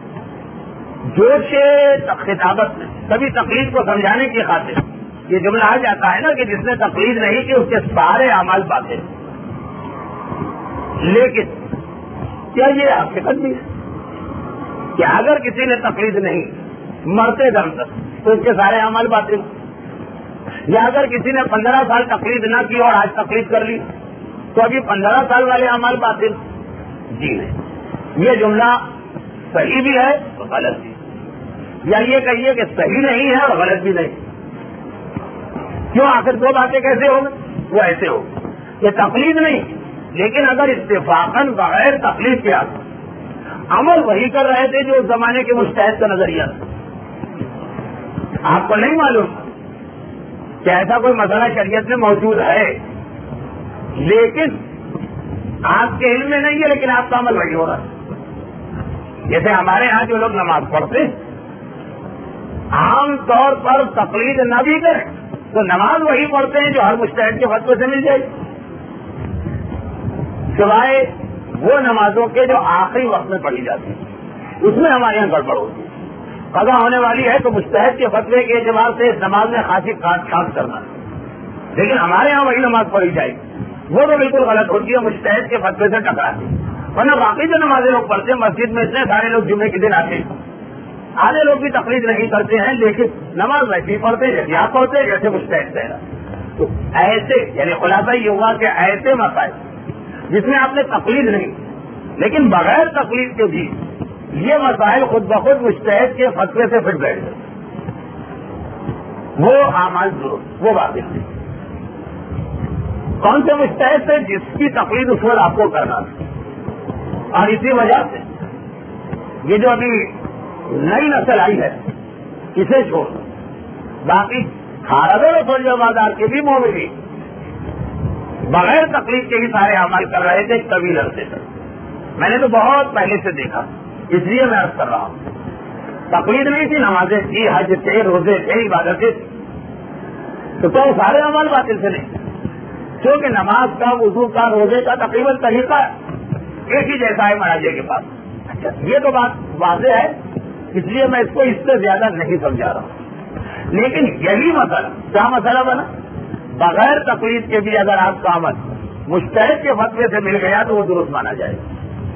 جوش خطابت میں کبھی تقلید کو سمجھانے کی خاطر یہ جملہ آ جاتا ہے نا کہ جس نے تقلید نہیں کی اس کے سارے اعمال باطل. لیکن کیا یہ حقیقت بھی ہے کہ اگر کسی نے تقلید نہیں مرتے دم تک تو اس کے سارے اعمال باطل, یا اگر کسی نے پندرہ سال تقلید نہ کی اور آج تقلید کر لی تو ابھی پندرہ سال والے اعمال باطل؟ جی نہیں. یہ جملہ صحیح بھی ہے اور غلط بھی, یا یہ کہیے کہ صحیح نہیں ہے اور غلط بھی نہیں. کیوں؟ آخر دو باتیں کیسے ہوں گے؟ وہ ایسے ہو یہ تقلید نہیں, لیکن اگر اتفاقاً بغیر تقلید کے عمل وہی کر رہے تھے جو اس زمانے کے مجتہد کا نظریہ تھا. آپ کو نہیں معلوم کہ ایسا کوئی مسئلہ شریعت میں موجود ہے, لیکن آپ کے علم میں نہیں ہے, لیکن آپ کا عمل وہی ہو رہا ہے. جیسے ہمارے ہاں جو لوگ نماز پڑھتے عام طور پر تقلید نہ بھی کریں تو نماز وہی پڑھتے ہیں جو ہر مجتہد کے فتوے سے مل جائے, سوائے وہ نمازوں کے جو آخری وقت میں پڑھی جاتی ہیں, اس میں ہمارے یہاں گڑبڑ ہوتی ہے. قضا ہونے والی ہے تو مجتہد کے فتوے کے اعتبار سے اس نماز میں خاصی کاٹ کاٹ کرنا, لیکن ہمارے یہاں وہی نماز پڑھی جائے وہ تو بالکل غلط ہوتی ہے, مجتہد کے فتوے سے ٹکراتی. ورنہ باقی جو نمازیں لوگ پڑھتے ہیں مسجد میں اتنے سارے لوگ جمعے کے دن آتے ہیں, آدھے لوگ بھی تقلید نہیں کرتے ہیں, لیکن نماز ویسے پڑھتے ہیں جیسے آپ پڑھتے ہیں جیسے مجتہد کہنا. تو ایسے یعنی خلاصہ یہ ہوا کہ ایسے مسائل جس میں آپ نے تقلید نہیں لیکن بغیر تقلید کے بھی یہ مسائل خود بخود مجتہد کے فتوے سے پھٹ بیٹھ گئے, وہ اعمال ضرور وہ باتیں تھی. کون سے مجتہد سے؟ جس کی تقلید اس وقت آپ کو کرنا تھی. اور اسی وجہ سے یہ جو ابھی نئی نسل آئی ہے اسے چھوڑ, باقی خارج و بازار کے بھی مومنین بغیر تقلید کے ہی سارے عمل کر رہے تھے طویل عرصے تک. میں نے تو بہت پہلے سے دیکھا, اس لیے میں عرض کر رہا ہوں. تقلید نہیں تھی, نمازیں تھی, حج تھے, روزے تھے, عبادتیں تھی, تو تو سارے عمل باطل سے نہیں. کیونکہ نماز کا, وضو کا, روزے کا تقریباً طریقہ ایک ہی جیسا ہے مراجع کے پاس. اچھا یہ تو بات واضح ہے اس لیے میں اس کو اس سے زیادہ نہیں سمجھا رہا ہوں. لیکن یہی مسئلہ کیا مسئلہ بنا؟ بغیر تقلید کے بھی اگر آپ کا عمل مجتہد کے فتوے سے مل گیا تو وہ درست مانا جائے گا.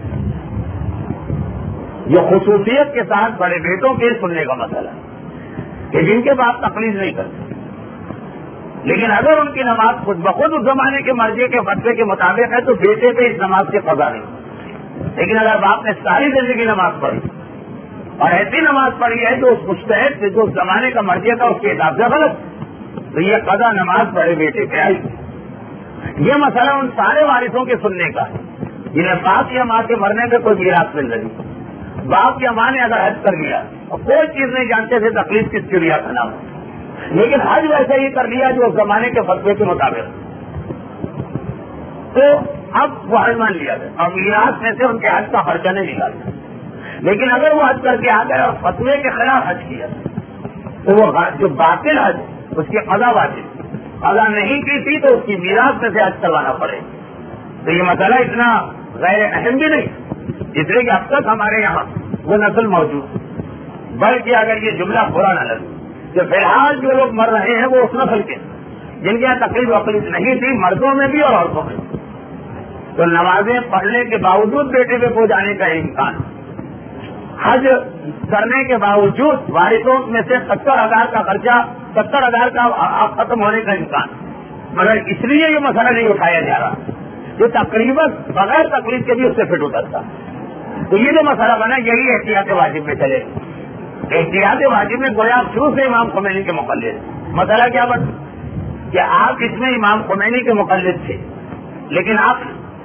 یہ خصوصیت کے ساتھ بڑے بیٹوں کے سننے کا مسئلہ ہے کہ جن کے بعد تقلید نہیں کرتے، لیکن اگر ان کی نماز خود بخود اس زمانے کے مرضی کے فتوے کے مطابق ہے تو بیٹے پہ اس نماز سے قضا نہیں. لیکن اگر باپ نے ساری زندگی نماز پڑھی اور ایسی نماز پڑھی ہے جو اس مجتہد سے جو اس زمانے کا مرضی تھا اس کے حساب سے غلط، تو یہ قضا نماز پڑھے بیٹے پہ آئی. یہ مسئلہ ان سارے وارثوں کے سننے کا ہے جنہیں باپ یا ماں کے مرنے پہ کوئی میراث مل رہی. باپ یا ماں نے اگر حج کر لیا اور کوئی چیز نہیں جانتے تھے تکلیف کس کی ریا کا نام، لیکن حج ویسے ہی کر لیا جو اس زمانے کے فتوے کے مطابق، تو اب وہ حج مان لیا گیا اور میراث میں سے ان کے حج کا خرچہ نہیں نکالتا. لیکن اگر وہ حج کر کے آ گئے اور فتوے کے خلاف حج کیا تو وہ جو باطل حج اس کی قضا واجب، قضا نہیں کی تھی تو اس کی میراث میں سے حج کروانا پڑے. تو یہ مسئلہ اتنا غیر اہم بھی نہیں اس لیے کہ اب تک ہمارے یہاں وہ نسل موجود، بلکہ اگر یہ جملہ برا نہ لگے کہ فی الحال جو لوگ مر رہے ہیں وہ اس نسل کے جن کے یہاں تکلیف وقلیف نہیں تھی، مردوں میں بھی اور عورتوں میں بھی، تو نمازیں پڑھنے کے باوجود بیٹے پہ ہو جانے کا امکان، حج کرنے کے باوجود وارثوں میں سے ستر ہزار کا خرچہ ستر ہزار کا ختم ہونے کا امکان، مگر اس لیے یہ مسئلہ نہیں اٹھایا جا رہا جو تقریباً بغیر تکلیف کے بھی اس سے فٹ اترتا. تو یہ جو مسئلہ بنا یہی احتیاط واجب میں چلے. احتیاط واجب میں گویا شروع سے امام خمینی کے مقلد. مسئلہ کیا بنا کہ آپ اس میں امام خمینی کے مقلد تھے، لیکن آپ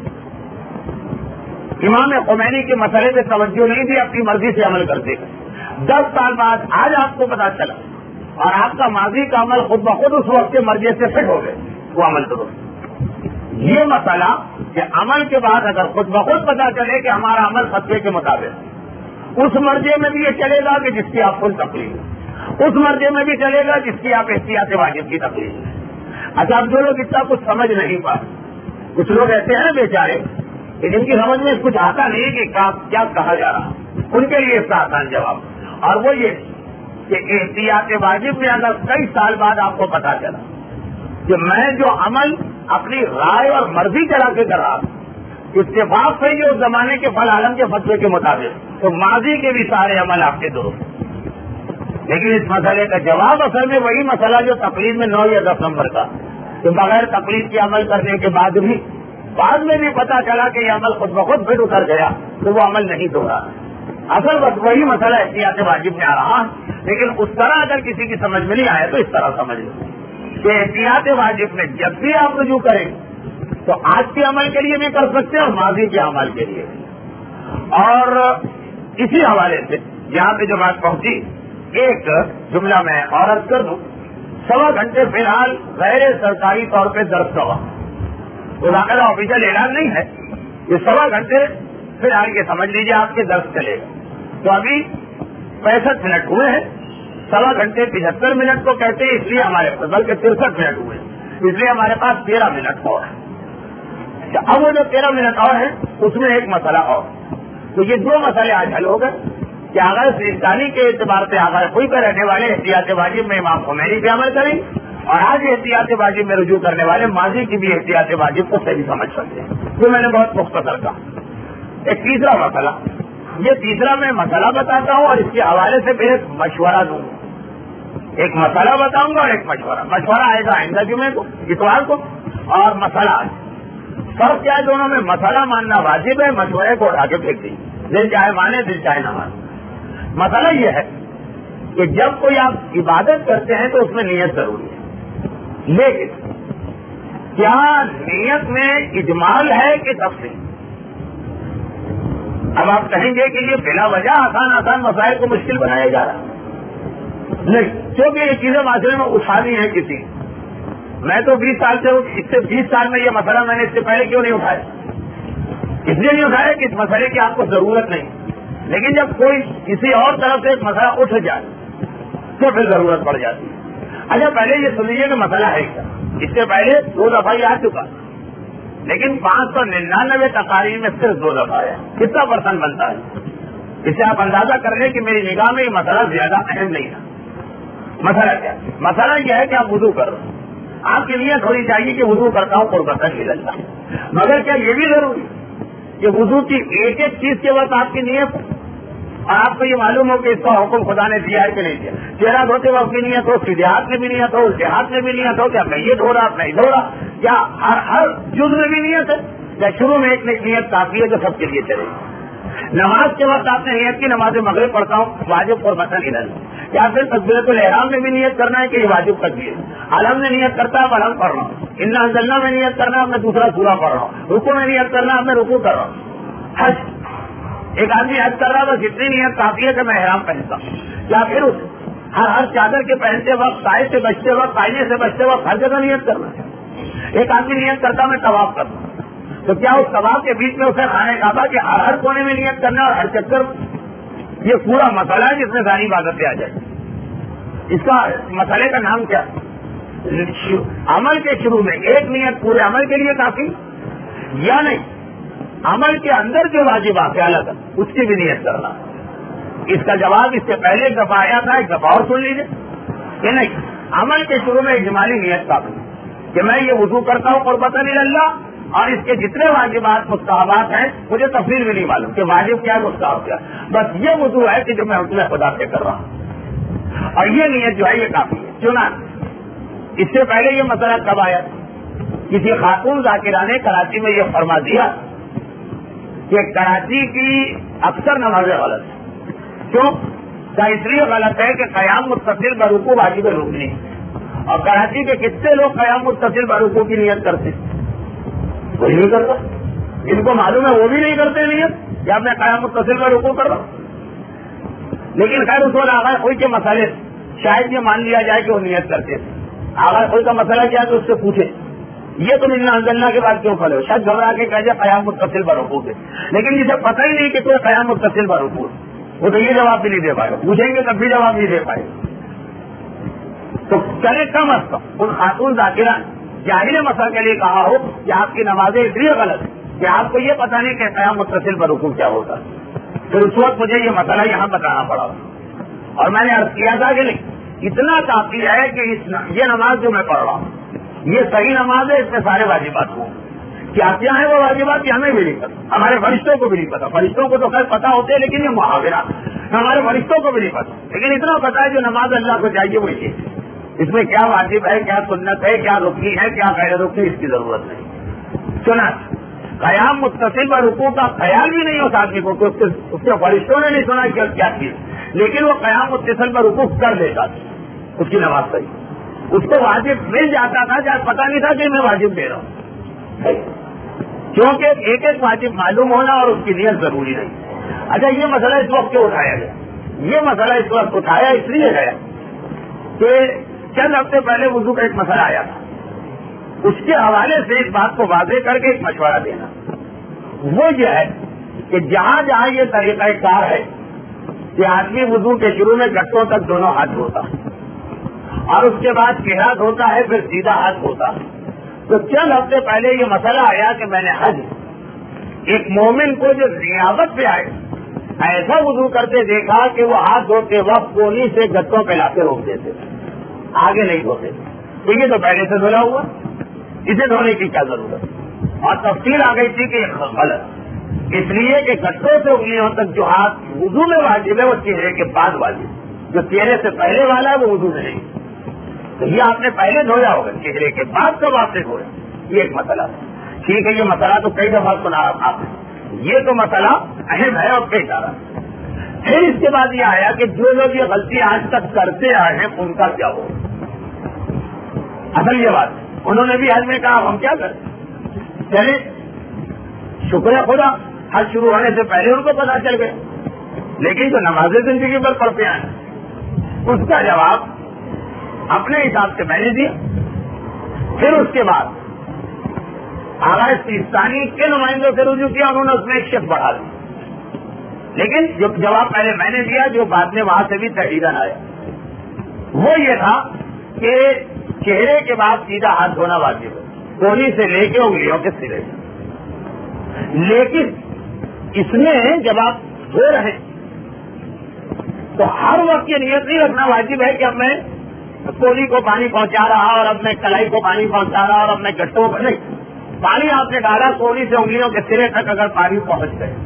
امام خمینی کے مسئلے پہ توجہ نہیں دی، اپنی مرضی سے عمل کرتے. دس سال بعد آج آپ کو پتا چلا اور آپ کا ماضی کا عمل خود بخود اس وقت کے مرضی سے فٹ ہو گئے، وہ عمل کرو. یہ مسئلہ کہ عمل کے بعد اگر خود بخود پتا چلے کہ ہمارا عمل فتوے کے مطابق، اس مرضی میں بھی یہ چلے گا کہ جس کی آپ کو تکلیف ہے، اس مرضی میں بھی چلے گا جس کی آپ احتیاط واجب کی تکلیف ہے. اچھا اب جو لوگ اتنا کچھ سمجھ نہیں پاتے، کچھ لوگ ایسے ہیں بیچارے کہ جن کی سمجھ میں کچھ آتا نہیں کہ کیا کہا جا رہا، ان کے لیے اس کا آسان جواب، اور وہ یہ کہ احتیاط واجب میں اگر کئی سال بعد آپ کو پتا چلا کہ میں جو عمل اپنی رائے اور مرضی چلا کے کر رہا اتفاق سے جو زمانے کے فل عالم کے فتوے کے مطابق، تو ماضی کے بھی سارے عمل آپ کے درست. لیکن اس مسئلے کا جواب اصل میں وہی مسئلہ جو تقریر میں نو یا دس نمبر کا کہ بغیر تقریر کے عمل کرنے کے بعد بھی بعد میں بھی پتا چلا کہ یہ عمل خود بخود پھر اتر گیا تو وہ عمل نہیں دوہرا. اصل بس وہی مسئلہ احتیاط واجب میں آ رہا، لیکن اس طرح اگر کسی کی سمجھ میں نہیں آیا تو اس طرح سمجھ لو کہ احتیاط واجب میں جب بھی آپ رجوع کریں تو آج کے عمل کے لیے بھی کر سکتے ہیں اور ماضی کے عمل کے لیے بھی. اور اسی حوالے سے یہاں پہ جو بات پہنچی ایک جملہ میں اور عرض کر دوں. سوا گھنٹے فی الحال غیر سرکاری طور پہ درس کا وقت، وہ باقاعدہ آفیشل اعلان نہیں ہے، یہ سوا گھنٹے فی الحال یہ سمجھ لیجیے آپ کے درس چلے گا. تو ابھی پینسٹھ منٹ ہوئے ہیں، سوا گھنٹے پچہتر منٹ کو کہتے ہیں اس لیے ہمارے پاس، بلکہ ترسٹھ منٹ ہوئے اس لیے ہمارے پاس تیرہ منٹ اور ہے. اب وہ جو تیرہ منٹ اور ہے اس میں ایک مسئلہ اور، تو یہ دو مسئلے آج حل ہو گئے کہ آغاز سیستانی کے اعتبار سے آغاز کوئی پہ رہنے والے احتیاط واجب میں امام خمینی پہ عمل کریں، اور آج احتیاط واجب میں رجوع کرنے والے ماضی کی بھی احتیاط واجب کو صحیح سمجھ سکتے ہیں. جو میں نے بہت مختصر کہا. ایک تیسرا مسئلہ، یہ تیسرا میں مسئلہ بتاتا ہوں اور اس کے حوالے سے پھر ایک مشورہ دوں گا. ایک مسئلہ بتاؤں گا اور ایک مشورہ. مشورہ آئے گا آئندہ جمعے کو اتوار کو، اور مسئلہ آج. فرق کیا ہے دونوں میں؟ مسئلہ ماننا واجب ہے، مشورے کو اٹھا کے پھینک دیں، دل چاہے مانے دل چاہے نہ مانے. مسئلہ یہ ہے کہ جب کوئی آپ عبادت کرتے ہیں تو اس میں نیت ضروری ہے، لیکن کیا نیت میں اجمال ہے کہ تفصیل؟ اب آپ کہیں گے کہ یہ بلا وجہ آسان آسان مسائل کو مشکل بنایا جا رہا ہے. نہیں، کیونکہ یہ چیزیں معاشرے میں اٹھا دی ہیں کسی. میں تو بیس سال سے اس سے بیس سال میں یہ مسئلہ میں نے اس سے پہلے کیوں نہیں اٹھایا؟ اس لیے نہیں اٹھایا کہ اس مسئلے کی آپ کو ضرورت نہیں، لیکن جب کوئی کسی اور طرف سے ایک مسئلہ اٹھ جائے تو پھر ضرورت پڑ جاتی ہے. اچھا پہلے یہ سن لیجیے کہ مسئلہ ہے کیا. اس سے پہلے دو دفعہ یہ آ چکا، لیکن پانچ سو ننانوے تقاریر میں صرف دو دفعہ ہے. کتنا پرسنٹ بنتا ہے؟ اس سے آپ اندازہ کر لیں کہ میری نگاہ میں یہ مسئلہ زیادہ اہم نہیں تھا۔ مسئلہ کیا؟ مسئلہ یہ ہے کہ آپ وضو کر رہے ہیں، آپ کی نیت ہونی چاہیے کہ وضو کرتا ہوں قربت اللہ، مگر کیا یہ بھی ضروری کہ وضو کی ایک ایک چیز کے وقت آپ کی نیت، اور آپ کو یہ معلوم ہو کہ اس کا حکم خدا نے دیا ہے کہ نہیں دیا؟ چہرہ دھوتے وقت بھی نیت ہو، سیدھے ہاتھ میں بھی نیت ہو، الٹے ہاتھ میں بھی نیت ہو، کیا میں یہ دھو رہا نہیں دھو رہا، کیا ہر ہر جز میں بھی نیت ہے، یا شروع میں ایک نیت کافی ہے جو سب کے لیے چلے؟ نماز کے وقت آپ نے نیت کی نماز مغرب پڑھتا ہوں واجب اور متن ادھر، کیا پھر تکبیرۃ الاحرام میں بھی نیت کرنا ہے کہ یہ واجب تکبیر؟ علم میں نیت کرتا ہے علم پڑھ رہا ہوں، انا انزلنا میں نیت کرنا ہے میں دوسرا سورہ پڑھ رہا ہوں، رکوع میں نیت کرنا ہے میں رکوع کر رہا ہوں۔ حج ایک آدمی حج کر رہا ہے، بس اتنی نیت کافی ہے کہ میں احرام پہنتا ہوں، یا پھر اس ہر ہر چادر کے پہنتے وقت، سائے سے بچتے وقت، آئینے سے بچتے وقت ہر جگہ نیت کرنا ہے؟ ایک آدمی نیت کرتا میں طواف کرتا ہوں، تو کیا اس طواف کے بیچ میں اسے خانہ کعبہ کے ہر ہر کونے میں نیت کرنا اور ہر چکر؟ یہ پورا مسئلہ ہے جس میں ساری عبادتیں آ جائیں۔ اس کا مسئلے کا نام کیا؟ عمل کے شروع میں ایک نیت پورے عمل کے لیے کافی یا نہیں؟ عمل کے اندر جو واجبات الگ اس کی بھی نیت کرنا۔ اس کا جواب اس سے پہلے ایک دفعہ آیا تھا، ایک دفعہ اور سن لیجیے کہ نہیں، عمل کے شروع میں اجمالی نیت کافی کہ میں یہ وضو کرتا ہوں قربت اللہ، اور اس کے جتنے واجبات مستحبات ہیں مجھے تفصیل بھی نہیں معلوم کہ واجب کیا مستحب کیا، بس یہ وضو ہے کہ جو میں حکم خدا سے کر رہا ہوں، اور یہ نیت جو ہے یہ کافی ہے۔ چنا اس سے پہلے یہ مسئلہ کب آیا؟ کسی خاتون ذاکرہ نے کراچی میں یہ فرما دیا کہ کراچی کی اکثر نمازیں غلط ہیں۔ کیوں؟ کیا اس لیے غلط ہے کہ قیام متصل برکوع واجب رکنی، اور کراچی کے کتنے لوگ قیام متصل برکوع کی نیت کرتے ہیں؟ کوئی نہیں کرتا، ان کو معلوم ہے وہ بھی نہیں کرتے نیت، یا میں قیام متصل برکوع کر رہا ہوں، لیکن خیر اس وقت آغاز کوئی کے مسئلے شاید یہ مان لیا جائے کہ وہ نیت کرتے تھے۔ آغاز کوئی کا مسئلہ کیا تو اس سے پوچھے یہ تم انا انزلنا کے بعد کیوں کھڑے ہو؟ شاید گھبرا کے کہہ جائے قیام متصل برکوع سے، لیکن جسے پتہ ہی نہیں کہ کوئی قیام متصل برکوع، وہ تو یہ جواب بھی نہیں دے پائے، پوچھیں گے تب بھی جواب نہیں دے پائے۔ تو کرے کم از کم ان خاتون ذاکرہ جاہل مسئلہ کے لیے کہا ہو کہ آپ کی نمازیں اس لیے غلط ہے کہ آپ کو یہ پتہ نہیں کہ قیام متصل برکوع کیا ہوتا ہے، پھر اس وقت مجھے یہ مسئلہ یہاں بتانا پڑا، اور میں نے عرض کیا تھا کہ نہیں اتنا کافی ہے کہ اس یہ نماز جو میں پڑھ رہا ہوں یہ صحیح نماز ہے، اس میں سارے واجبات ہوں، کیا کیا ہے وہ واجبات یہ ہمیں بھی نہیں پتا، ہمارے فرشتوں کو بھی نہیں پتا، فرشتوں کو تو خیر پتا ہوتے ہیں لیکن یہ محاورہ ہمارے فرشتوں کو بھی نہیں پتا، لیکن اتنا پتا ہے جو نماز اللہ کو چاہیے وہ یہ، اس میں کیا واجب ہے، کیا سنت ہے، کیا رکنی ہے، کیا غیر رکنی، اس کی ضرورت نہیں۔ سنا قیام متصل پر رکوع کا خیال بھی نہیں ہوتا آدمی کو، اس کے فرشتوں نے نہیں سنا کہ کیا چیز، لیکن وہ قیام متصل پر رکوع کر دیتا تھا، اس کی نماز صحیح، اس کو واجب مل جاتا تھا جب پتا نہیں تھا کہ میں واجب دے رہا ہوں، کیونکہ ایک ایک واجب معلوم ہونا اور اس کی نیت ضروری نہیں۔ اچھا یہ مسئلہ اس وقت کیوں اٹھایا گیا؟ یہ مسئلہ اس وقت اٹھایا اس لیے گیا کہ چند ہفتے پہلے وضو کا ایک مسئلہ آیا تھا، اس کے حوالے سے اس بات کو واضح کر کے ایک مشورہ دینا، وہ یہ ہے کہ جہاں جہاں یہ طریقہ کار ہے کہ آدمی وضو کے شروع میں گٹوں تک دونوں ہاتھ دھوتا اور اس کے بعد چہرہ دھوتا ہے پھر سیدھا ہاتھ دھوتا، تو چند ہفتے پہلے یہ مسئلہ آیا کہ میں نے حج ایک مومن کو جو ریاضت پہ آئے ایسا وضو کرتے دیکھا کہ وہ ہاتھ دھوتے وقت کونی سے گٹوں پہ لاتے روک دیتے، آگے نہیں دھوتے، تو یہ تو پہلے سے دھلا ہوا، اسے دھونے کی کیا ضرورت؟ اور تفصیل آ گئی تھی کہ غلط، اس لیے کہ گٹوں سے انگلیوں تک جو ہاتھ وضو میں واجب ہے وہ چہرے کے بعد واجب، جو چہرے سے پہلے والا ہے وہ وضو میں نہیں، تو یہ آپ نے پہلے دھویا ہوگا، چہرے کے بعد کب آپ نے دھویا، یہ ایک مسئلہ ہے۔ ٹھیک ہے، یہ مسئلہ تو کئی دفعہ سنا آپ نے، یہ تو مسئلہ اہم ہے اور کئی سارا۔ پھر اس کے بعد یہ آیا کہ جو لوگ یہ غلطی آج تک کرتے آئے ہیں ان کا کیا ہو، اصل یہ بات انہوں نے بھی حج میں کہا ہم کیا کریں، چلے شکر خدا حج شروع ہونے سے پہلے ان کو پتا چل گئے، لیکن جو نماز زندگی پر پڑھتے ہیں اس کا جواب اپنے حساب سے میں نے دیا۔ پھر اس کے بعد آغاز سیستانی کے نمائندوں سے رجوع کیا، انہوں نے اس میں ایک شک بڑھا دی، لیکن جو جواب پہلے میں نے دیا جو بعد میں وہاں سے بھی تحریرن آیا وہ یہ تھا کہ چہرے کے بعد سیدھا ہاتھ دھونا واجب ہے، کونی سے لے کے انگلیوں کے سرے سے، لیکن اس میں جب آپ دھو رہے تو ہر وقت یہ نیت نہیں رکھنا واجب ہے کہ اب میں کولی کو پانی پہنچا رہا اور اب میں کلائی کو پانی پہنچا رہا اور اب میں گٹوں کو نہیں. پانی آپ نے ڈالا کولی سے انگلیوں کے سرے تک اگر پانی پہنچ گئے,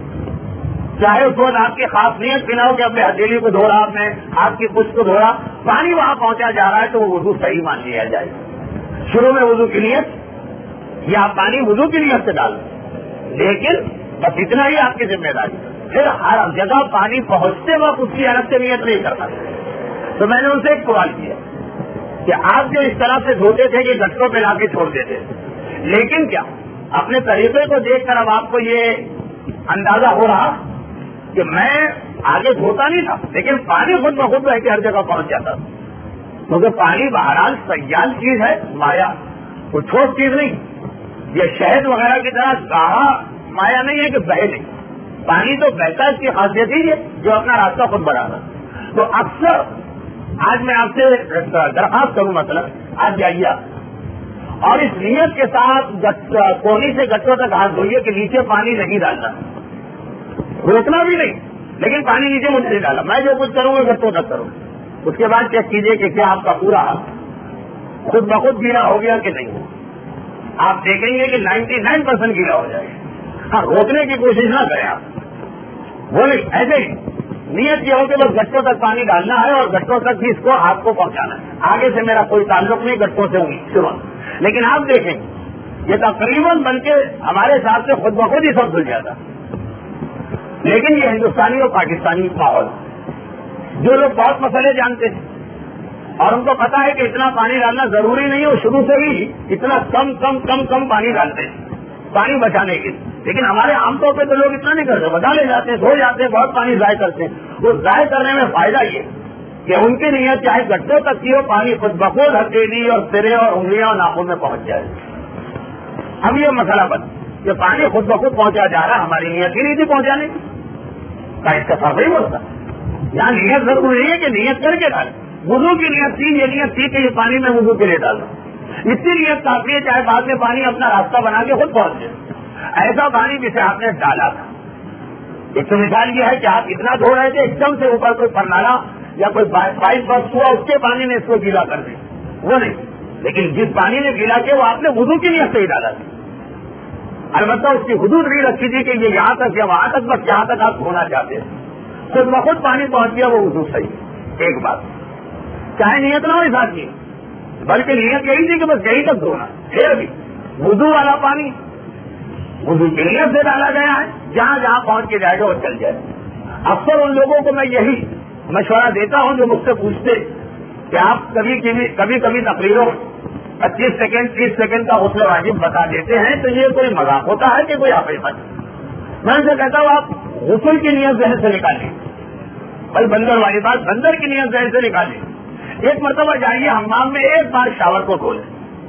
چاہے اس وقت آپ کی خاص نیت بھی نہ ہو کہ اپنے ہتھیلی کو دھو رہا, آپ نے ہاتھ کی پشت کو دھو رہا, پانی وہاں پہنچا جا رہا ہے تو وہ وضو صحیح مان لیا جائے. شروع میں وضو کی نیت یا آپ پانی وضو کی نیت سے ڈال دیں, لیکن بس اتنا ہی آپ کی ذمہ داری. پھر ہر جگہ پانی پہنچتے وقت اس کی الگ سے نیت نہیں کرنا. تو میں نے ان سے ایک سوال کیا کہ آپ جو اس طرح سے دھوتے تھے کہ گٹوں پہ لا کے چھوڑتے تھے, لیکن کیا اپنے طریقے کو دیکھ کر اب آپ کو یہ اندازہ ہو رہا کہ میں آگے دھوتا نہیں تھا لیکن پانی خود بخود رہ کے ہر جگہ پہنچ جاتا تھا, کیونکہ پانی بہرحال سیال چیز ہے, مایا کوئی ٹھوس چیز نہیں. یہ شہد وغیرہ کی طرح گاڑھا مایا نہیں ہے کہ بہے نہیں, پانی تو بہتا ہے, اس کی خاصیت ہی ہے جو اپنا راستہ خود بڑھانا. تو اکثر آج میں آپ سے درخواست کروں, مطلب آج جائیے اور اس نیت کے ساتھ کولی سے گٹوں تک ہاتھ دھوئیے کہ نیچے پانی نہیں ڈالنا, روکنا بھی نہیں, لیکن پانی نیچے مجھے نہیں ڈالا. میں جو کچھ کروں گا گٹوں تک کروں, اس کے بعد چیک کیجیے کہ کیا آپ کا پورا ہاتھ خود بخود گیلا ہو گیا کہ نہیں ہو. آپ دیکھیں گے کہ نائنٹی نائن پرسینٹ گیلا ہو جائے گا. ہاں, روکنے کی کوشش نہ کریں آپ, وہ نہیں, ایسے ہی نیت یہ ہو کہ بس گٹوں تک پانی ڈالنا ہے اور گٹوں تک بھی اس کو ہاتھ کو پہنچانا ہے. آگے سے میرا کوئی تعلق نہیں گٹوں سے ہوئی شروع. لیکن آپ دیکھیں یہ تقریباً بن کے ہمارے ساتھ سے خود بخود ہی سب دھل جاتا. لیکن یہ ہندوستانی اور پاکستانی ماحول, جو لوگ بہت مسئلے جانتے ہیں اور ان کو پتا ہے کہ اتنا پانی ڈالنا ضروری نہیں ہے, وہ شروع سے ہی اتنا کم کم کم کم پانی ڈالتے ہیں پانی بچانے کے. لیکن ہمارے عام طور پہ تو لوگ اتنا نہیں کرتے, بتا لے جاتے ہیں, دھو جاتے ہیں, بہت پانی ضائع کرتے ہیں. وہ ضائع کرنے میں فائدہ یہ کہ ان کی نیت چاہے گٹوں تک کی ہو, پانی خود بخود ہتھیلی اور سرے اور انگلیاں اور ناخن میں پہنچ جائے. اب یہ مسئلہ بن کہ پانی خود بخود پہنچا جا رہا, ہماری نیت ہی نہیں تھی پہنچانے کا, اس کا فرق نہیں پڑتا. یہاں نیت ضروری نہیں ہے کہ نیت کر کے ڈالیں. وضو کی نیت تھی, یہ نیت تھی کہ یہ پانی میں وضو کے لیے ڈالنا, اتنی نیت کافی ہے, چاہے بعد میں پانی اپنا راستہ بنا کے خود پہنچ جائے. ایسا پانی جسے آپ نے ڈالا تھا, ایک تو مثال یہ ہے کہ آپ اتنا دھو رہے تھے, ایک دم سے اوپر کوئی پرنالا یا کوئی پائپ بس ہوا, اس کے پانی نے اس کو گیلا کر دیا, وہ نہیں. لیکن جس پانی نے گیلا کیا وہ آپ نے وضو کی نیت سے ہی ڈالا تھا. البتہ اس کی حدود نہیں رکھی تھی کہ یہ یہاں تک یا وہاں تک, بس یہاں تک آپ دھونا چاہتے ہیں, خود بخود پانی پہنچ گیا, وہ وضو صحیح. ایک بات, چاہے نیت نہ ہو ساتھ کی, بلکہ نیت یہی تھی کہ بس یہی تک دھونا. پھر بھی وضو والا پانی وضو کی نیت سے ڈالا گیا ہے, جہاں جہاں پہنچ کے جائے گا وہ چل جائے. اکثر ان لوگوں کو میں یہی مشورہ دیتا ہوں جو مجھ سے پوچھتے کہ آپ کبھی کبھی کبھی تقریروں پچیس سیکنڈ تیس سیکنڈ کا غسل واجب بتا دیتے ہیں, تو یہ کوئی مذاق ہوتا ہے کہ کوئی حقیقت؟ میں ان سے کہتا ہوں آپ غسل کی نیت ذہن سے نکالیں. بھائی بندر والی بات, بندر کی نیت ذہن سے نکالیں. ایک مرتبہ جائیے حمام میں, ایک بار شاور کو کھولیں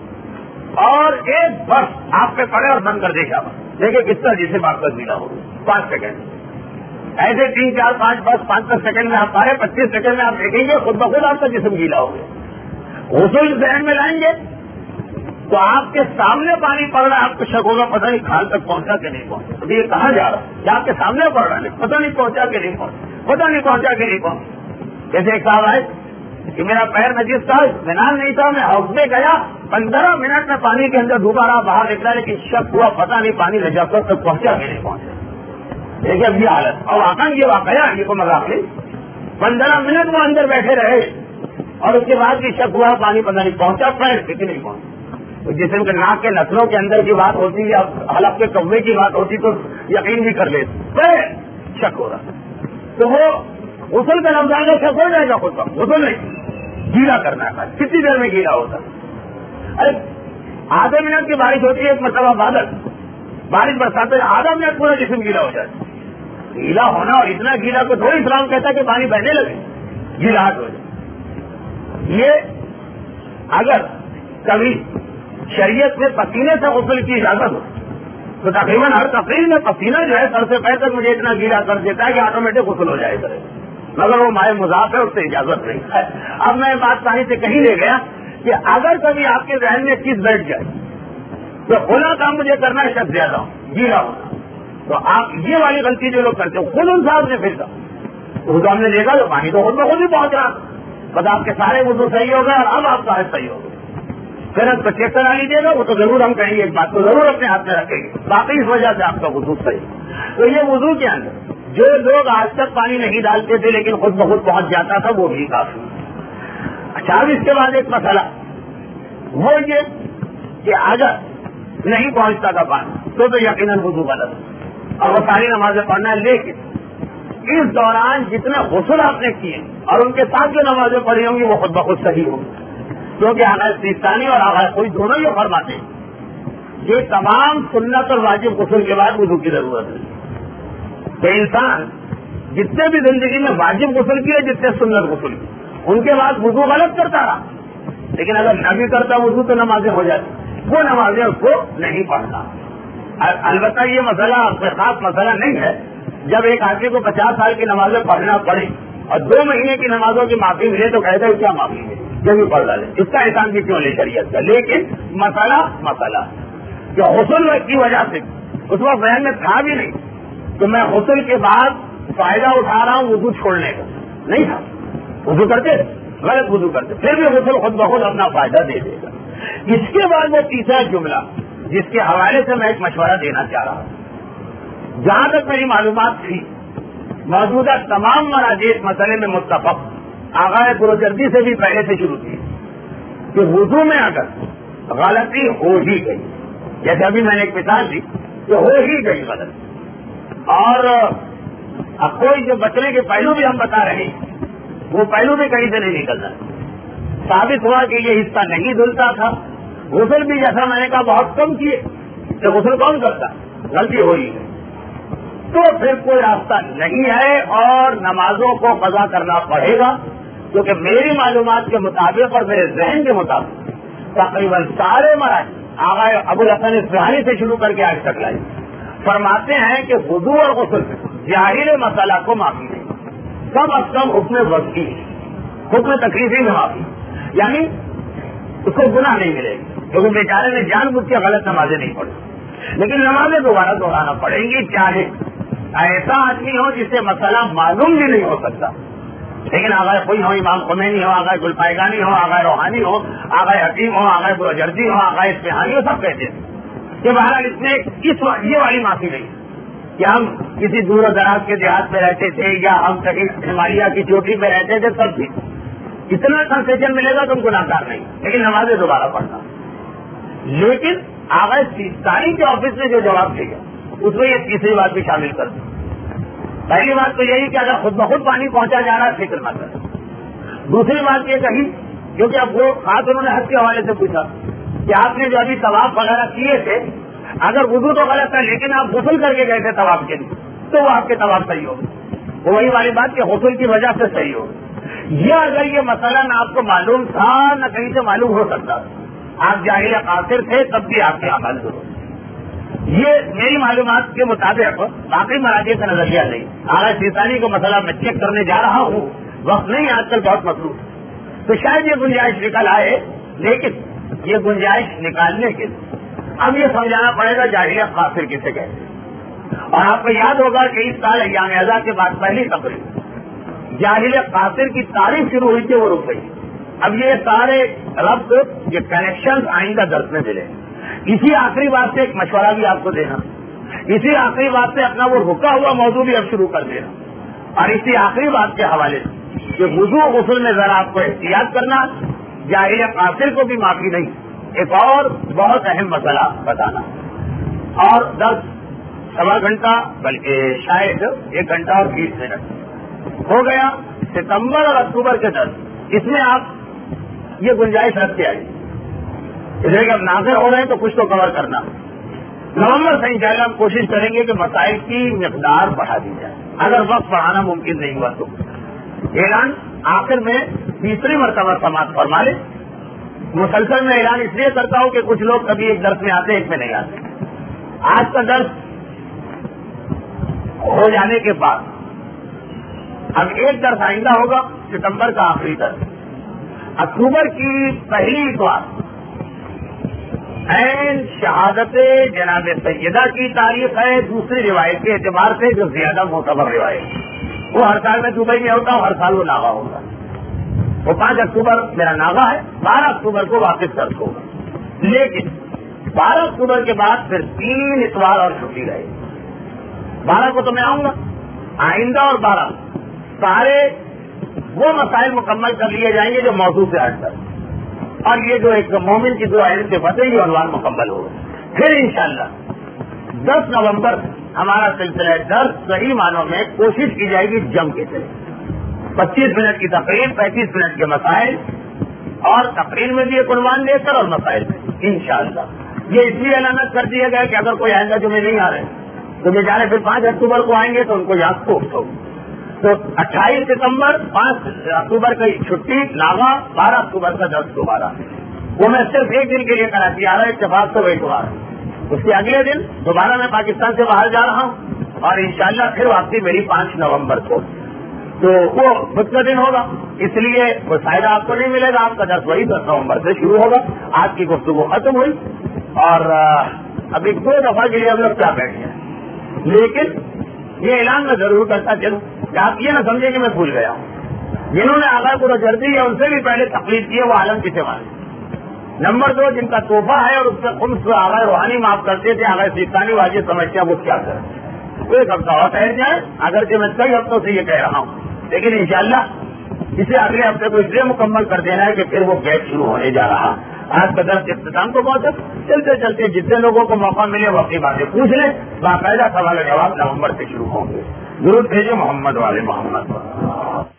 اور ایک برف آپ پہ پڑے اور بند کر دے شاور, دیکھیں کس طرح جسے آپ کا گیلا ہو. پانچ سیکنڈ ایسے تین چار پانچ بس پانچ دس سیکنڈ میں آپ پارے, پچیس سیکنڈ میں آپ دیکھیں گے خود بخود آپ کا جسم گیلا ہو گیا. غسل ذہن میں لائیں گے تو آپ کے سامنے پانی پڑ رہا ہے, آپ کو شک ہوگا پتہ نہیں کھال تک پہنچا کہ نہیں پہنچا. ابھی یہ کہاں جا رہا ہے, آپ کے سامنے پڑ رہا ہے, پتہ نہیں پہنچا کہ نہیں پہنچا, پتہ نہیں پہنچا کہ نہیں پہنچا. جیسے ایک صاحب آئے کہ میرا پیر نجیس تھا, اطمینان نہیں تھا, میں ہاؤس میں گیا, پندرہ منٹ میں پانی کے اندر ڈوبا رہا, باہر نکلا, لیکن شک ہوا پتہ نہیں پانی نجاست تک پہنچا کہ نہیں پہنچا. دیکھیے اب یہ حالت, اور آکان یہ واقعہ یہ کو مذاق نہیں, پندرہ منٹ وہ اندر بیٹھے رہے اور اس کے بعد بھی شک ہوا پانی پتہ نہیں پہنچا, پیر لیکن نہیں پہنچا. جسم کے ناک کے نسلوں کے اندر کی بات ہوتی یا حلق کے کوے کی بات ہوتی تو یقین بھی کر لیتے, شک ہو رہا. تو وہ غسل کا لفظ آئے شک ہو جائے گا خود کا, غسل نہیں, گیلا کرنا ہے. کتنی دیر میں گیلا ہوتا ہے؟ ارے آدھے منٹ کی بارش ہوتی ہے, ایک مرتبہ بادل بارش برساتے ہیں, آدھا منٹ پورا جسم گیلا ہو جائے. گیلا ہونا اور اتنا گیلا کو تھوڑی اسلام کہتا ہے کہ پانی بہنے لگے, گیلاہٹ ہو جائے. یہ اگر کبھی شریعت میں پسینے سے غسل کی اجازت ہو تو تقریباً ہر تقریر میں پسینہ جو ہے سر سے پیر تک مجھے اتنا گیلا کر دیتا ہے کہ آٹومیٹک غسل ہو جائے گا, مگر وہ مائع مضاف ہے, اس سے اجازت نہیں ہے. اب میں بات پانی سے کہیں لے گیا کہ اگر کبھی آپ کے ذہن میں چیز بیٹھ جائے تو کھلا کام مجھے کرنا ہے, شک زیادہ ہو, گیلا ہونا, تو آپ یہ والی غلطی جو لوگ کرتے ہو خود ان صاحب نے پھر وہ تو ہم نے دیکھا تو پانی تو خود بخود ہی پہنچ رہا، بس آپ کے سارے وضو صحیح ہو گئے اور اب آپ سارے صحیح ہو گئے. پھر آپ کو چیک کرا لیجیے گا، وہ تو ضرور ہم کہیں گے، ایک بات تو ضرور اپنے ہاتھ میں رکھیں گے، باقی اس وجہ سے آپ کا وضو صحیح. تو یہ وضو کے اندر جو لوگ آج تک پانی نہیں ڈالتے تھے لیکن خود بخود پہنچ جاتا تھا وہ بھی کافی. اچھا اب اس کے بعد ایک مسئلہ وہ یہ کہ اگر نہیں پہنچتا تھا پانی تو تو یقیناً وضو غلط اور وہ ساری نمازیں پڑھنا ہے. لیکن اس دوران جتنے غسل آپ نے کیے اور ان کے ساتھ جو نمازیں پڑھی ہوں گی وہ خود بخود صحیح ہوں گی، کیونکہ آغاز سیستانی اور آغاز کوئی دونوں یہ فرماتے ہیں یہ تمام سنت اور واجب غسل کے بعد وضو کی ضرورت ہے. کہ انسان جتنے بھی زندگی میں واجب غسل کیے جتنے سنت غسل کیے ان کے بعد وضو غلط کرتا رہا، لیکن اگر نہ بھی کرتا وضو تو نمازیں ہو جاتی، وہ نمازیں اس کو نہیں پڑھتا. البتہ یہ مسئلہ کوئی خاص مسئلہ نہیں ہے. جب ایک آدمی کو پچاس سال کی نمازیں پڑھنا پڑے اور دو مہینے کی نمازوں کی معافی ملے تو کہتے ہیں کیا معافی ملے، یہ بھی پڑھ ڈالے، اس کا احسان بھی کیوں لے شریعت کا. لیکن مسئلہ مسئلہ کہ غسل کی وجہ سے اس وقت ذہن میں تھا بھی نہیں کہ میں غسل کے بعد فائدہ اٹھا رہا ہوں وضو چھوڑنے کا، نہیں تھا. وضو کرتے غلط وضو کرتے پھر بھی غسل خود بخود اپنا فائدہ دے دے گا. اس کے بعد وہ تیسرا جملہ جس کے حوالے سے میں ایک مشورہ دینا چاہ رہا ہوں. جہاں تک میری معلومات تھی موجودہ تمام مراجع اس مسئلے میں متفق، آغاز گروجردی سے بھی پہلے سے شروع کی کہ وضو میں اگر غلطی ہو ہی گئی، جیسے ابھی میں نے ایک مثال دی کہ ہو ہی گئی غلطی، اور اب کوئی جو بچنے کے پہلو بھی ہم بتا رہے ہیں وہ پہلو بھی کہیں سے نہیں نکلنا. ثابت ہوا کہ یہ حصہ نہیں دھلتا تھا، غسل بھی جیسا میں نے کہا بہت کم کیے، کہ غسل کون کرتا، غلطی ہو ہی گئی تو پھر کوئی راستہ نہیں ہے اور نمازوں کو قضا کرنا پڑے گا. کیونکہ میری معلومات کے مطابق اور میرے ذہن کے مطابق تقریباً سارے مراحل آغا ابو الحسن اصفہانی سے شروع کر کے آج تک لائی فرماتے ہیں کہ وضو اور غسل ظاہر مسئلہ کو معافی نہیں، کم از کم حکم وضعی حکم تکلیفی میں معافی، یعنی اس کو گناہ نہیں ملے گی کیونکہ بیچارے نے جان بوجھ کے غلط نمازیں نہیں پڑھی، لیکن نمازیں دوبارہ دوہرانا پڑیں گی، چاہے ایسا آدمی ہو جسے مسئلہ معلوم بھی نہیں ہو سکتا. لیکن آغاز کوئی ہو، امام خمینی ہو، آغاز گلپائگانی ہو، آغاز روحانی ہو، آغاز حکیم ہو، آغاز گروجردی ہو، آغاز اصفہانی ہو، سب کہتے ہیں کہ بہرحال اس میں اس یہ والی معافی نہیں کہ ہم کسی دور و دراز کے دیہات میں رہتے تھے یا ہم کہیں ہمالیہ کی چوٹی پہ رہتے تھے، سب بھی اتنا کنسیشن ملے گا تم گناہگار نہیں، لیکن نمازیں دوبارہ پڑھنا. لیکن آغاز سیستانی کے آفس نے جو جواب دیا اس میں یہ تیسری بات بھی شامل کر دیں. پہلی بات تو یہی کہ اگر خود بخود پانی پہنچا جا رہا ہے فکر نہ کریں. دوسری بات یہ کہی کیونکہ اب وہ خاص انہوں نے حج کے حوالے سے پوچھا کہ آپ نے جو ابھی طواف وغیرہ کیے تھے اگر وضو تو غلط ہے لیکن آپ غسل کر کے گئے تھے طواف کے لیے تو وہ آپ کے طواف صحیح ہوگا. وہی والی بات کہ غسل کی وجہ سے صحیح ہوگا. یہ اگر یہ مسئلہ نہ آپ کو معلوم تھا نہ کہیں سے معلوم ہو سکتا، آپ جاہل قاصر تھے تب بھی آپ کے عمل ضرور. یہ میری معلومات کے مطابق باقی مراجع کا نظریہ نہیں. آغاز سیستانی کو مسئلہ میں چیک کرنے جا رہا ہوں، وقت نہیں آج کل بہت مصروف، تو شاید یہ گنجائش نکل آئے. لیکن یہ گنجائش نکالنے کے لیے اب یہ سمجھانا پڑے گا جاہل قاصر کسے کہتے ہیں. اور آپ کو یاد ہوگا کہ اس سال ایام اعزاز کے بعد پہلی تقریب جاہل قاصر کی تعریف شروع ہوئی تھی، وہ رک گئی. اب یہ سارے ربط یہ کنیکشن آئندہ درس میں ملے. اسی آخری بات سے ایک مشورہ بھی آپ کو دینا، اسی آخری بات سے اپنا وہ رکا ہوا موضوع بھی اب شروع کر دینا، اور اسی آخری بات کے حوالے سے کہ وضو غسل میں ذرا آپ کو احتیاط کرنا، جاہل قاصر کو بھی معافی نہیں. ایک اور بہت اہم مسئلہ بتانا، اور دس سوا گھنٹہ بلکہ شاید ایک گھنٹہ اور بیس منٹ ہو گیا ستمبر اور اکتوبر کے دس، اس میں آپ یہ گنجائش رکھتے آئیے اس لیے کہ اب ناظر ہو رہے ہیں تو کچھ تو کور کرنا. نومبر سے انشاءاللہ ہم کوشش کریں گے کہ مسائل کی مقدار بڑھا دی جائے، اگر وقت بڑھانا ممکن نہیں ہوا تو. اعلان آخر میں تیسری مرتبہ سماعت فرما لے. مسلسل میں اعلان اس لیے کرتا ہوں کہ کچھ لوگ کبھی ایک درس میں آتے ایک میں نہیں آتے. آج کا درس ہو جانے کے بعد اب ایک درس آئندہ ہوگا ستمبر کا آخری درس. اکتوبر کی پہلی اتوار عین شہادت جناب سیدہ کی تاریخ ہے، دوسری روایت کے اعتبار سے جو زیادہ معتبر روایت. وہ ہر سال میں دبئی میں ہوتا ہوں، ہر سال وہ ناغا ہوگا. وہ پانچ اکتوبر میرا ناغا ہے، بارہ اکتوبر کو واپس درس ہوگا. لیکن بارہ اکتوبر کے بعد پھر تین اتوار اور چھٹی رہے گی. بارہ کو تو میں آؤں گا، آئندہ اور بارہ سارے وہ مسائل مکمل کر لیے جائیں گے جو موضوع سے ہٹ کر، اور یہ جو ایک مومن کی دو علم سے بتے یہ عنوان مکمل ہوگا. پھر انشاءاللہ دس نومبر ہمارا سلسلہ درس صحیح معنوں میں کوشش کی جائے گی جم کے چلے. پچیس منٹ کی تقریر، پینتیس منٹ کے مسائل، اور تقریر میں بھی ایک عنوان دے کر اور مسائل میں انشاءاللہ. یہ اس لیے اعلانت کر دیا گیا کہ اگر کوئی آئندہ جمعے نہیں آ رہے تو بیچارے پھر پانچ اکتوبر کو آئیں گے تو ان کو یاد کو اٹھو. تو اٹھائیس ستمبر، پانچ اکتوبر کی چھٹی ناغا، بارہ اکتوبر کا درس دوبارہ. وہ میں صرف ایک دن کے لیے کراچی آ رہا ہے، اتفاق تو وہی اتوار. اس کے اگلے دن دوبارہ میں پاکستان سے باہر جا رہا ہوں، اور انشاءاللہ پھر واپسی میری پانچ نومبر کو. تو وہ خود کا دن ہوگا، اس لیے وہ فائدہ آپ کو نہیں ملے گا. آپ کا درس وہی دس نومبر سے شروع ہوگا. آج کی گفتگو ختم ہوئی، اور ابھی دو دفعہ کے لیے ہم لوگ کیا بیٹھے ہیں. لیکن یہ اعلان میں ضرور کرتا چلوں کہ آپ یہ نہ سمجھیں کہ میں بھول گیا ہوں. جنہوں نے آغاز کو رجردی ہے ان سے بھی پہلے تقلید کی ہے وہ عالم کسے والے. نمبر دو، جن کا تحفہ ہے اور اس سے خود سے آغاز روحانی معاف کرتے تھے، آغاز سیستانی واجب سمجھتے ہیں وہ کیا کریں. ایک ہفتہ اور ٹھہر جائے، اگرچہ میں کئی ہفتوں سے یہ کہہ رہا ہوں، لیکن انشاءاللہ اسے اگلے ہفتے کو اس لیے مکمل کر دینا ہے کہ پھر وہ بیچ شروع ہونے جا رہا. آج کا درس اختتام کو پہنچا. چلتے چلتے جتنے لوگوں کو موقع ملے وہ اپنی باتیں پوچھ لیں. باقاعدہ سوال و جواب نومبر سے شروع ہوں گے. درود بھیجو محمد والے محمد.